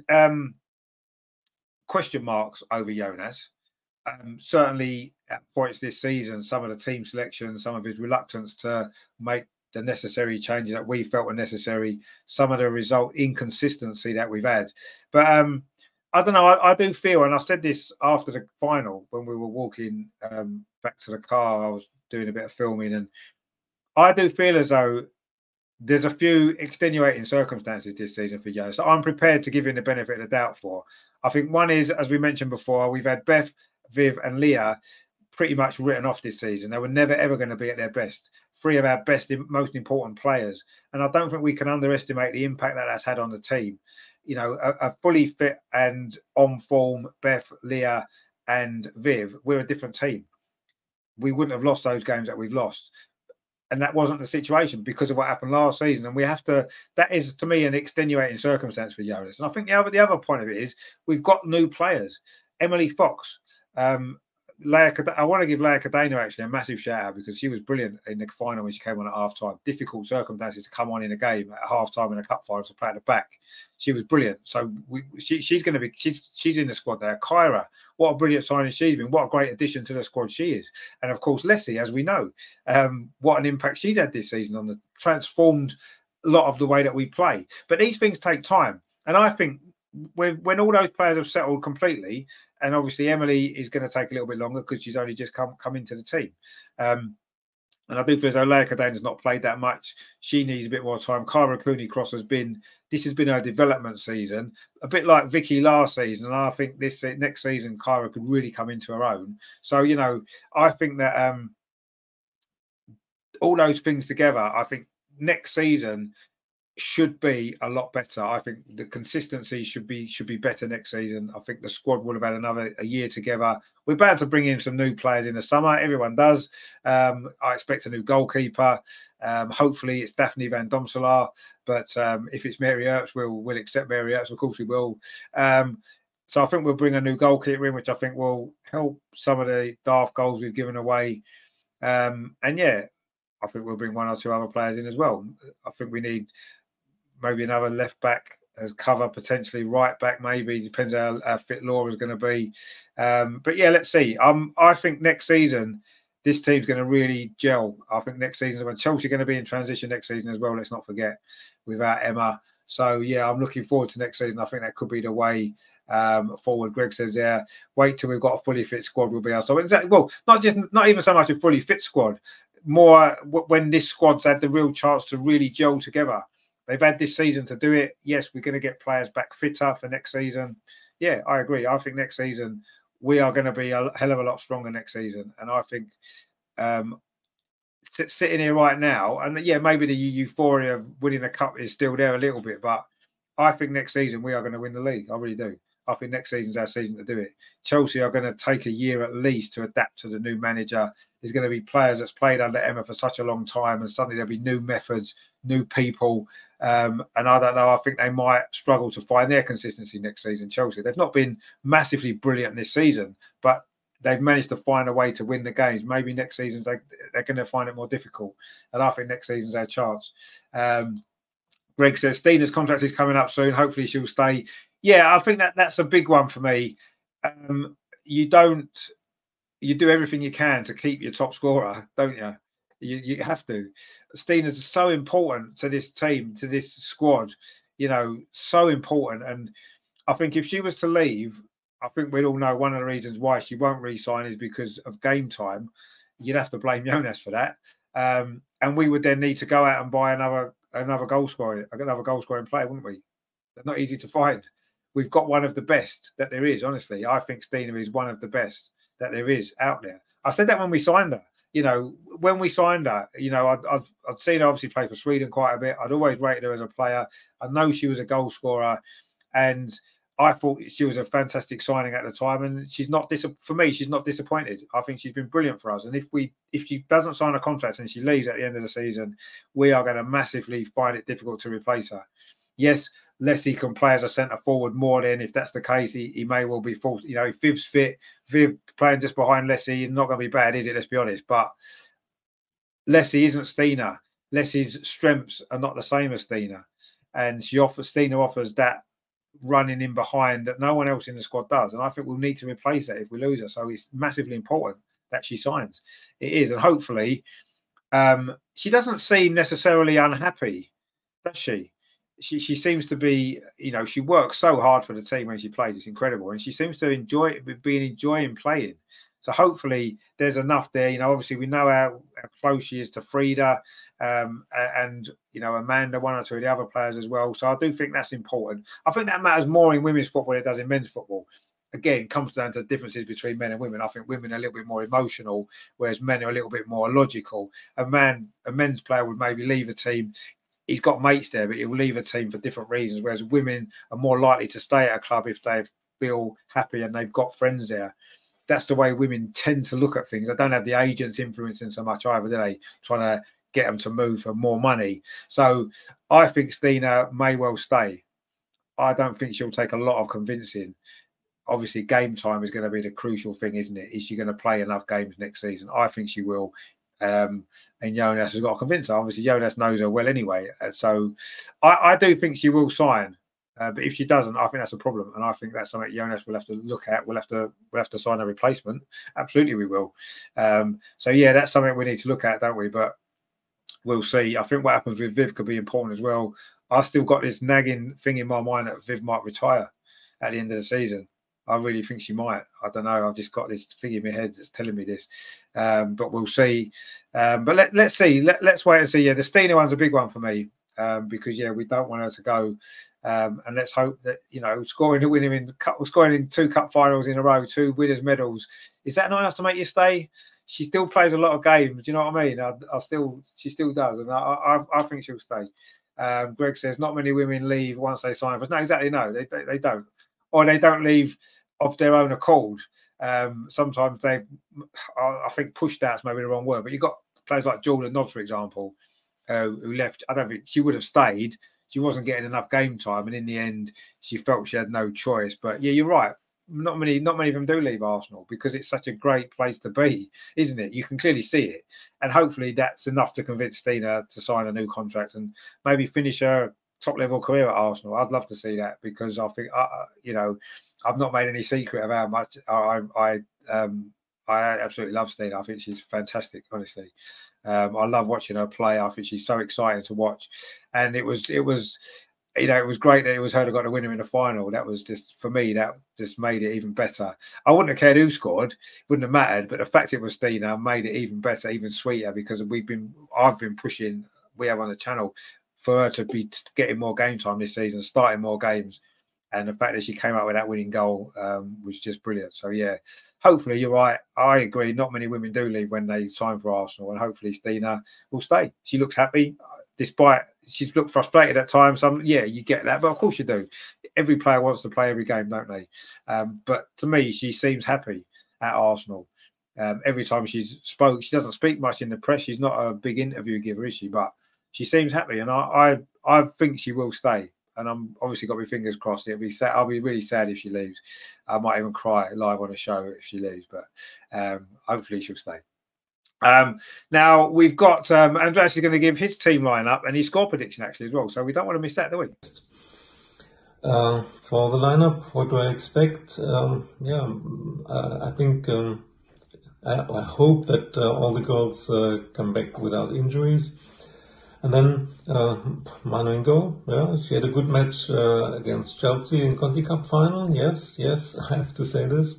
question marks over Jonas. Certainly at points this season, some of the team selection, some of his reluctance to make the necessary changes that we felt were necessary, some of the result inconsistency that we've had. But I don't know. I do feel, and I said this after the final when we were walking back to the car, I was doing a bit of filming, and I do feel as though there's a few extenuating circumstances this season for Jonas. So I'm prepared to give him the benefit of the doubt for. I think one is, as we mentioned before, we've had Beth, Viv and Leah pretty much written off this season. They were never, ever going to be at their best. 3 of our best, most important players. And I don't think we can underestimate the impact that that's had on the team. You know, a fully fit and on form Beth, Leah and Viv, we're a different team. We wouldn't have lost those games that we've lost. And that wasn't the situation because of what happened last season. And we have to, that is to me an extenuating circumstance for Jonas. And I think the other point of it is we've got new players. Emily Fox, I want to give Leia Cadena actually a massive shout out because she was brilliant in the final when she came on at half time. Difficult circumstances to come on in a game at half time in a cup final to play at the back. She was brilliant. So she's going to be, she's in the squad there. Kyra, what a brilliant signing she's been. What a great addition to the squad she is. And of course, Leslie, as we know, what an impact she's had this season on the transformed a lot of the way that we play. But these things take time. And I think when all those players have settled completely, and obviously Emily is going to take a little bit longer because she's only just come into the team. And I do feel as though Leia Cadena has not played that much. She needs a bit more time. Kyra Cooney-Cross has been her development season, a bit like Vicky last season. And I think this next season, Kyra could really come into her own. So, you know, I think that all those things together, I think next season should be a lot better. I think the consistency should be better next season. I think the squad would have had a year together. We're bound to bring in some new players in the summer. Everyone does. I expect a new goalkeeper. Hopefully it's Daphne Van Domselaar. But if it's Mary Earps, we'll accept Mary Earps. Of course we will. So I think we'll bring a new goalkeeper in, which I think will help some of the daft goals we've given away. And yeah, I think we'll bring 1 or 2 other players in as well. I think we need maybe another left back as cover, potentially right back, maybe. Depends how fit Laura's going to be. But yeah, let's see. I think next season, this team's going to really gel. I think next season, when Chelsea are going to be in transition next season as well, let's not forget, without Emma. So yeah, I'm looking forward to next season. I think that could be the way forward. Greg says there, wait till we've got a fully fit squad, will be our so exactly. Well, not even so much a fully fit squad, more when this squad's had the real chance to really gel together. They've had this season to do it. Yes, we're going to get players back fitter for next season. Yeah, I agree. I think next season we are going to be a hell of a lot stronger next season. And I think sitting here right now, and yeah, maybe the euphoria of winning a cup is still there a little bit, but I think next season we are going to win the league. I really do. I think next season's our season to do it. Chelsea are going to take a year at least to adapt to the new manager. There's going to be players that's played under Emma for such a long time, and suddenly there'll be new methods, new people. And I don't know, I think they might struggle to find their consistency next season, Chelsea. They've not been massively brilliant this season, but they've managed to find a way to win the games. Maybe next season they're going to find it more difficult. And I think next season's our chance. Greg says, Stina's contract is coming up soon. Hopefully she'll stay. Yeah, I think that's a big one for me. You do everything you can to keep your top scorer, don't you? You have to. Stina's so important to this team, to this squad, you know, so important. And I think if she was to leave, I think we'd all know one of the reasons why she won't re-sign is because of game time. You'd have to blame Jonas for that, and we would then need to go out and buy another goal scoring player, wouldn't we? They're not easy to find. We've got one of the best that there is. Honestly, I think Stina is one of the best that there is out there. I said that when we signed her. When we signed her, I'd seen her obviously play for Sweden quite a bit. I'd always rated her as a player. I know she was a goal scorer, and I thought she was a fantastic signing at the time. And she's not for me. She's not disappointed. I think she's been brilliant for us. And if she doesn't sign a contract and she leaves at the end of the season, we are going to massively find it difficult to replace her. Yes, Lessie can play as a centre forward more than if that's the case. He may well be forced. If Viv's fit, Viv playing just behind Lessie is not going to be bad, is it? Let's be honest. But Lessie isn't Stina. Lessie's strengths are not the same as Stina. And Stina offers that running in behind that no one else in the squad does. And I think we'll need to replace that if we lose her. So it's massively important that she signs. It is. And hopefully she doesn't seem necessarily unhappy, does she? She seems to be, she works so hard for the team when she plays. It's incredible. And she seems to enjoying playing. So hopefully there's enough there. Obviously we know how close she is to Frida and Amanda, one or two of the other players as well. So I do think that's important. I think that matters more in women's football than it does in men's football. Again, it comes down to differences between men and women. I think women are a little bit more emotional, whereas men are a little bit more logical. A men's player would maybe leave a team. He's got mates there, but he'll leave a team for different reasons, whereas women are more likely to stay at a club if they feel happy and they've got friends there. That's the way women tend to look at things. They don't have the agents influencing so much either, do they? Trying to get them to move for more money. So I think Stina may well stay. I don't think she'll take a lot of convincing. Obviously, game time is going to be the crucial thing, isn't it? Is she going to play enough games next season? I think she will. And Jonas has got to convince her. Obviously, Jonas knows her well anyway. So I do think she will sign. But if she doesn't, I think that's a problem. And I think that's something Jonas will have to look at. We'll have to sign a replacement. Absolutely, we will. So, yeah, that's something we need to look at, don't we? But we'll see. I think what happens with Viv could be important as well. I still got this nagging thing in my mind that Viv might retire at the end of the season. I really think she might. I don't know. I've just got this thing in my head that's telling me this. But we'll see. But let's see. Let's wait and see. Yeah, the Stina one's a big one for me because, we don't want her to go. And let's hope that, scoring in 2 cup finals in a row, 2 winners' medals. Is that not enough to make you stay? She still plays a lot of games. Do you know what I mean? She still does. And I think she'll stay. Greg says not many women leave once they sign for us. No, exactly. No, they don't. Or they don't leave of their own accord. Sometimes I think pushed out's maybe the wrong word, but you've got players like Jordan Nobbs, for example, who left. I don't think she would have stayed. She wasn't getting enough game time, and in the end, she felt she had no choice. But yeah, you're right. Not many of them do leave Arsenal because it's such a great place to be, isn't it? You can clearly see it, and hopefully that's enough to convince Stina to sign a new contract and maybe finish her top-level career at Arsenal. I'd love to see that because I think, I've not made any secret of how much I absolutely love Stina. I think she's fantastic, honestly. I love watching her play. I think she's so exciting to watch. And it was great that it was her that got the winner in the final. That was just, for me, that just made it even better. I wouldn't have cared who scored, wouldn't have mattered, but the fact it was Stina made it even better, even sweeter, because I've been pushing, we have on the channel, for her to be getting more game time this season, starting more games. And the fact that she came out with that winning goal was just brilliant. So, yeah, hopefully you're right. I agree. Not many women do leave when they sign for Arsenal. And hopefully Stina will stay. She looks happy, despite she's looked frustrated at times. You get that. But of course you do. Every player wants to play every game, don't they? But to me, she seems happy at Arsenal. Every time she's spoke, she doesn't speak much in the press. She's not a big interview giver, is she? But she seems happy, and I think she will stay. And I'm obviously got my fingers crossed. It'll be sad. I'll be really sad if she leaves. I might even cry live on a show if she leaves, but hopefully she'll stay. Now we've got Andreas is going to give his team lineup and his score prediction actually as well. So we don't want to miss that, do we? For the lineup, what do I expect? I think I hope that all the girls come back without injuries. And then Manu in goal. Yeah, she had a good match against Chelsea in Conti Cup final. Yes, I have to say this.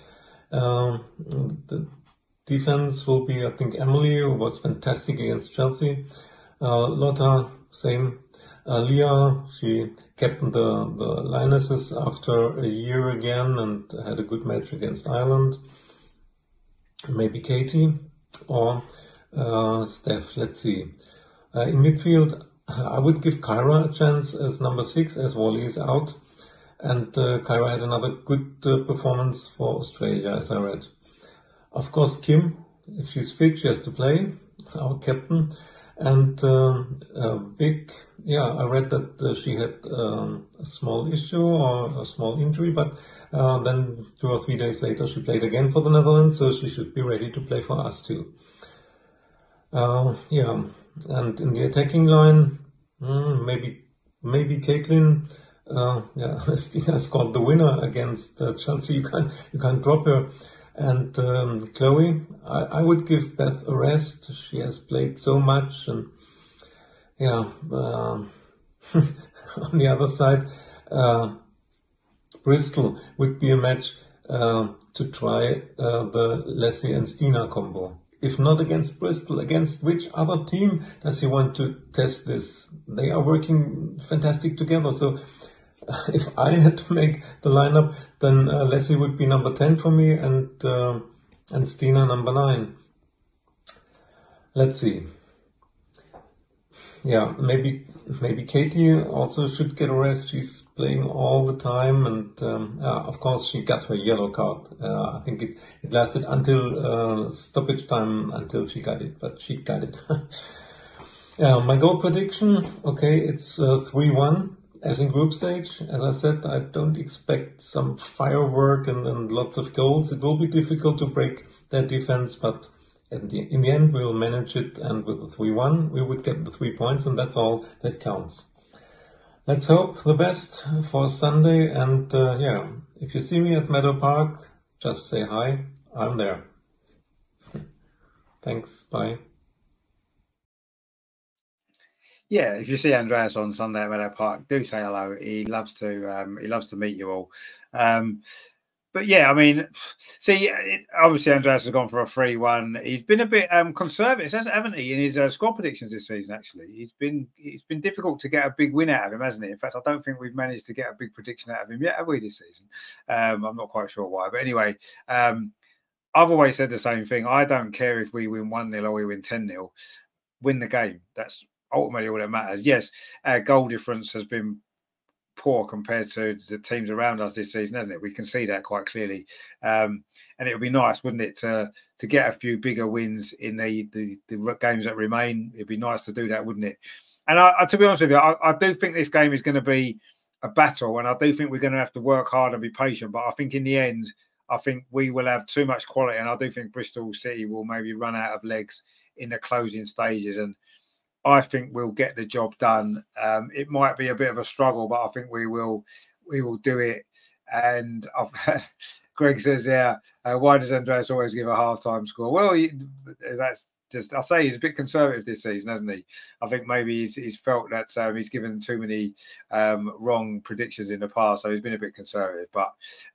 The defense will be, I think, Emily, who was fantastic against Chelsea. Lotta, same. Leah, she captained the Lionesses after a year again and had a good match against Ireland. Maybe Katie or Steph. Let's see. In midfield, I would give Kyra a chance as number 6, as Wally is out. And Kyra had another good performance for Australia, as I read. Of course, Kim, if she's fit, she has to play, our captain. And Vic, I read that she had a small issue or a small injury, but then 2 or 3 days later she played again for the Netherlands, so she should be ready to play for us too. And in the attacking line, maybe Caitlin. Stina scored the winner against Chelsea. You can't drop her. And Chloe, I would give Beth a rest. She has played so much, and on the other side, Bristol would be a match to try the Leslie and Stina combo. If not against Bristol, against which other team does he want to test this? They are working fantastic together. So if I had to make the lineup, then Leslie would be number 10 for me, and Stina number 9. Let's see. Yeah, maybe Katie also should get a rest. She's playing all the time, and of course she got her yellow card. I think it lasted until stoppage time until she got it, but she got it. My goal prediction, okay, it's 3-1 as in group stage. As I said, I don't expect some firework and lots of goals. It will be difficult to break their defense, but in the end, we'll manage it, and with the 3-1, we would get the 3 points, and that's all that counts. Let's hope the best for Sunday, and if you see me at Meadow Park, just say hi. I'm there. Thanks. Bye. Yeah, if you see Andreas on Sunday at Meadow Park, do say hello. He loves to meet you all. But yeah, I mean, obviously Andreas has gone for a 3-1. He's been a bit conservative, haven't he, in his score predictions this season? Actually, it's been difficult to get a big win out of him, hasn't it? In fact, I don't think we've managed to get a big prediction out of him yet, have we, this season? I'm not quite sure why, but anyway, I've always said the same thing. I don't care if we win 1-0 or we win 10-0. Win the game. That's ultimately all that matters. Yes, our goal difference has been poor compared to the teams around us this season, hasn't it? We can see that quite clearly, and it would be nice, wouldn't it, to get a few bigger wins in the games that remain. It'd be nice to do that, wouldn't it? And I to be honest with you, I do think this game is going to be a battle, and I do think we're going to have to work hard and be patient. But I think in the end, I think we will have too much quality, and I do think Bristol City will maybe run out of legs in the closing stages, and I think we'll get the job done. It might be a bit of a struggle, but I think we will do it. And Greg says, why does Andreas always give a half-time score? Well, that's just, I say he's a bit conservative this season, hasn't he? I think maybe he's felt that he's given too many wrong predictions in the past, so he's been a bit conservative. But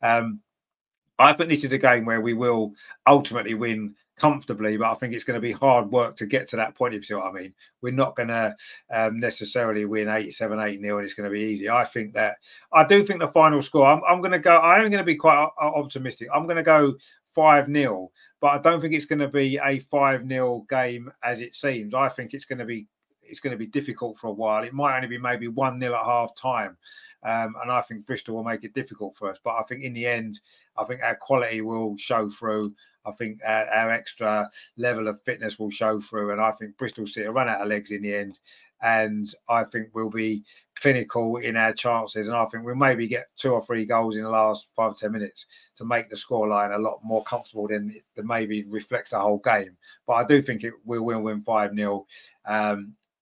I think this is a game where we will ultimately win comfortably, but I think it's going to be hard work to get to that point, if you see what I mean. We're not going to necessarily win 8-7, 8-0, and it's going to be easy. I do think the final score, I am going to be quite optimistic. I'm going to go 5-0, but I don't think it's going to be a 5-0 game as it seems. I think it's going to be difficult for a while. It might only be maybe 1-0 at half time. And I think Bristol will make it difficult for us. But I think in the end, I think our quality will show through. I think our extra level of fitness will show through. And I think Bristol City will run out of legs in the end. And I think we'll be clinical in our chances. And I think we'll maybe get 2 or 3 goals in the last 5-10 minutes to make the scoreline a lot more comfortable than maybe reflects the whole game. But I do think we will win 5-0.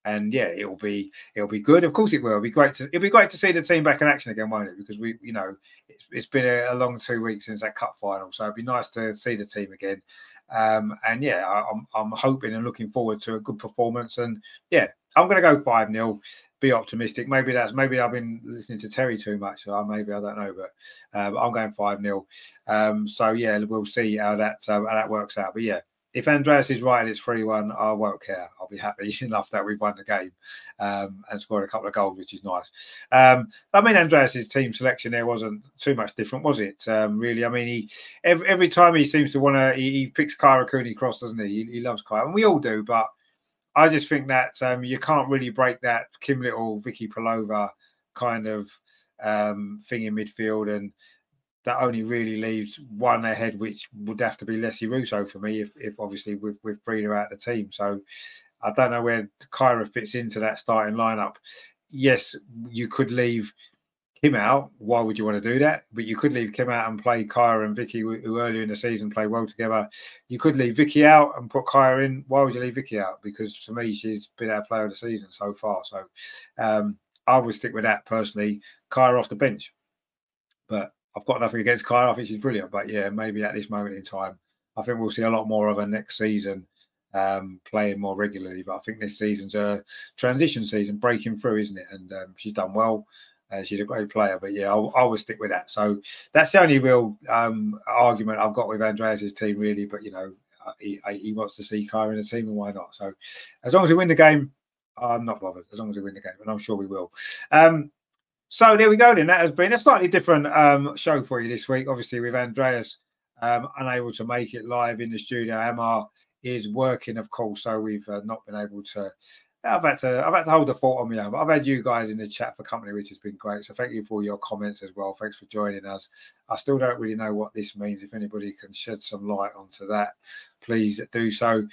And yeah, it'll be good. Of course, it will. It'll be great to see the team back in action again, won't it? Because it's been a long 2 weeks since that cup final, so it'd be nice to see the team again. And yeah, I'm hoping and looking forward to a good performance. And yeah, I'm going to go 5-0. Be optimistic. Maybe I've been listening to Terry too much. So maybe I don't know, but I'm going 5-0. So yeah, we'll see how that works out. But yeah, if Andreas is right and it's 3-1, I won't care. I'll be happy enough that we've won the game and scored a couple of goals, which is nice. I mean, Andreas's team selection there wasn't too much different, was it? Really, I mean, every time he seems to want to, he picks Kyra Cooney-Cross, doesn't he? He loves Kyra, and we all do. But I just think that you can't really break that Kim Little, Vicky Pelova kind of thing in midfield, and that only really leaves one ahead, which would have to be Leslie Russo for me, if obviously we've freed her out of the team. So I don't know where Kyra fits into that starting lineup. Yes, you could leave Kim out. Why would you want to do that? But you could leave Kim out and play Kyra and Vicky, who earlier in the season played well together. You could leave Vicky out and put Kyra in. Why would you leave Vicky out? Because to me, she's been our player of the season so far. So I would stick with that personally. Kyra off the bench. But I've got nothing against Kyra. I think she's brilliant. But yeah, maybe at this moment in time, I think we'll see a lot more of her next season, playing more regularly. But I think this season's a transition season, breaking through, isn't it? And she's done well. She's a great player. But yeah, I will stick with that. So that's the only real argument I've got with Andreas's team, really. But, he wants to see Kyra in the team, and why not? So as long as we win the game, I'm not bothered. As long as we win the game, and I'm sure we will. So there we go then. That has been a slightly different show for you this week. Obviously, with Andreas unable to make it live in the studio. Emma is working, of course, so we've not been able to. I've had to hold the fort on my own. But I've had you guys in the chat for company, which has been great. So thank you for your comments as well. Thanks for joining us. I still don't really know what this means. If anybody can shed some light onto that, please do so.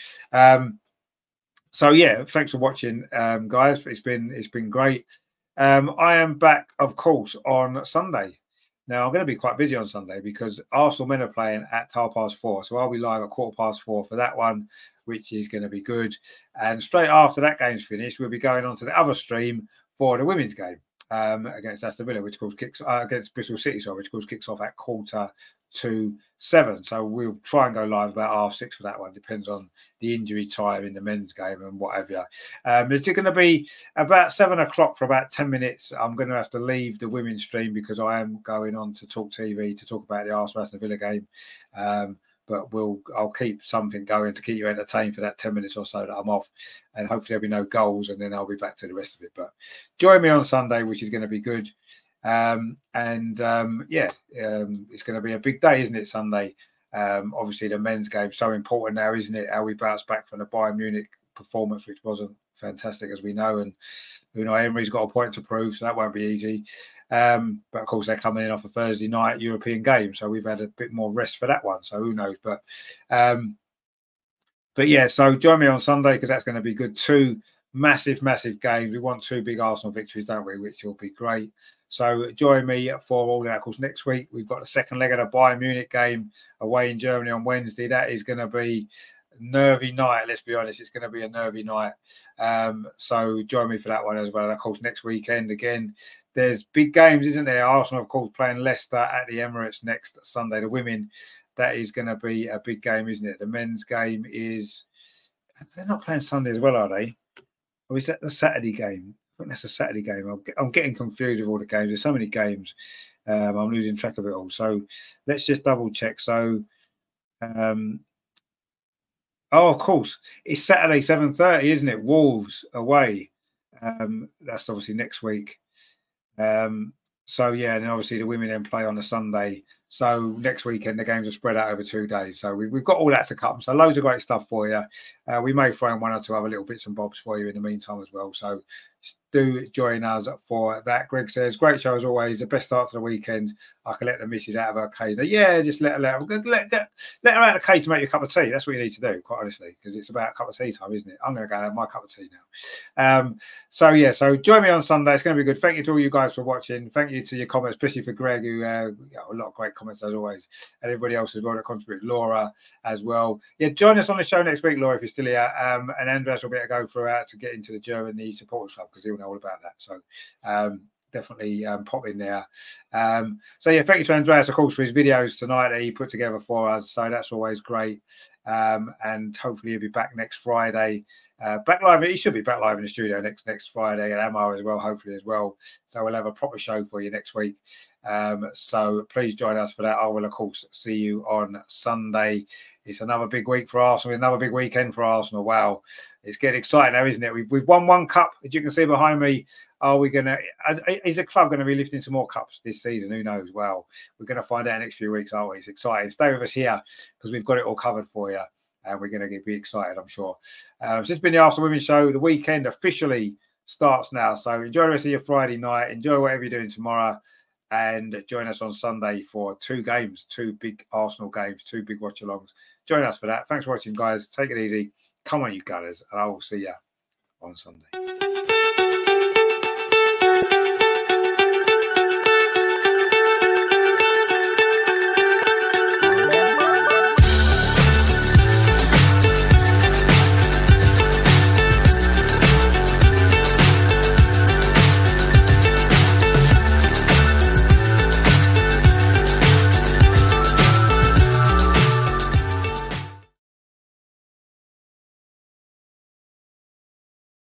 So yeah, thanks for watching, guys. It's been great. I am back, of course, on Sunday. Now, I'm going to be quite busy on Sunday because Arsenal men are playing at 4:30. So I'll be live at 4:15 for that one, which is going to be good. And straight after that game's finished, we'll be going on to the other stream for the women's game against Aston Villa, which kicks against Bristol City, which kicks off at 6:45. So we'll try and go live about 6:30 for that one. Depends on the injury time in the men's game and whatever. It's going to be about 7:00 for about 10 minutes. I'm going to have to leave the women's stream because I am going on to Talk TV to talk about the Arsenal Aston Villa game. But I'll keep something going to keep you entertained for that 10 minutes or so that I'm off. And hopefully there'll be no goals, and then I'll be back to the rest of it. But join me on Sunday, which is going to be good. It's going to be a big day, isn't it, Sunday? Obviously, the men's game so important now, isn't it? How we bounce back from the Bayern Munich performance, which wasn't fantastic, as we know. And Emery's got a point to prove, so that won't be easy. But of course, they're coming in off a Thursday night European game, so we've had a bit more rest for that one. So who knows? But yeah, so join me on Sunday because that's going to be good. 2 massive games. We want 2 big Arsenal victories, don't we? Which will be great. So join me for all that. Of course, next week we've got the second leg of the Bayern Munich game away in Germany on Wednesday. That is going to be nervy night, let's be honest. It's going to be a nervy night. So join me for that one as well. And of course, next weekend again, there's big games, isn't there? Arsenal, of course, playing Leicester at the Emirates next Sunday. The women, that is going to be a big game, isn't it? The men's game is, they're not playing Sunday as well, are they? Or is that the Saturday game? I think that's a Saturday game. I'm getting confused with all the games. There's so many games. I'm losing track of it all. So let's just double check. So, of course, it's Saturday 7:30, isn't it? Wolves away. That's obviously next week. So yeah, and obviously the women then play on a Sunday. So next weekend the games are spread out over 2 days. So we've got all that to come. So loads of great stuff for you. We may throw in 1 or 2 other little bits and bobs for you in the meantime as well. So do join us for that. Greg says, great show as always. The best start to the weekend. I can let the missus out of her cage. Yeah, just let her out of the cage to make you a cup of tea. That's what you need to do, quite honestly, because it's about a cup of tea time, isn't it? I'm going to go and have my cup of tea now. So join me on Sunday. It's going to be good. Thank you to all you guys for watching. Thank you to your comments, especially for Greg, who a lot of great comments. comments as always, and everybody else as well that contributed. Laura as well. Yeah, join us on the show next week, Laura, if you're still here. And Andreas will be able to go throughout to get into the Germany supporters club because he'll know all about that. So definitely pop in there. So yeah, thank you to Andreas, of course, for his videos tonight that he put together for us. So that's always great. And hopefully he'll be back next Friday. Back live. He should be back live in the studio next Friday, and Amar as well, hopefully as well. So we'll have a proper show for you next week. So please join us for that. I will, of course, see you on Sunday. It's another big week for Arsenal, another big weekend for Arsenal. Wow, it's getting exciting now, isn't it? We've won one cup, as you can see behind me. Are we going to? Is the club going to be lifting some more cups this season? Who knows? Well, we're going to find out in the next few weeks, aren't we? It's exciting. Stay with us here because we've got it all covered for you, and we're going to be excited, I'm sure. So it's been the Arsenal Women's Show. The weekend officially starts now, so enjoy the rest of your Friday night. Enjoy whatever you're doing tomorrow, and join us on Sunday for 2 games, 2 big Arsenal games, 2 big watch-alongs. Join us for that. Thanks for watching, guys. Take it easy. Come on, you Gunners, and I will see you on Sunday.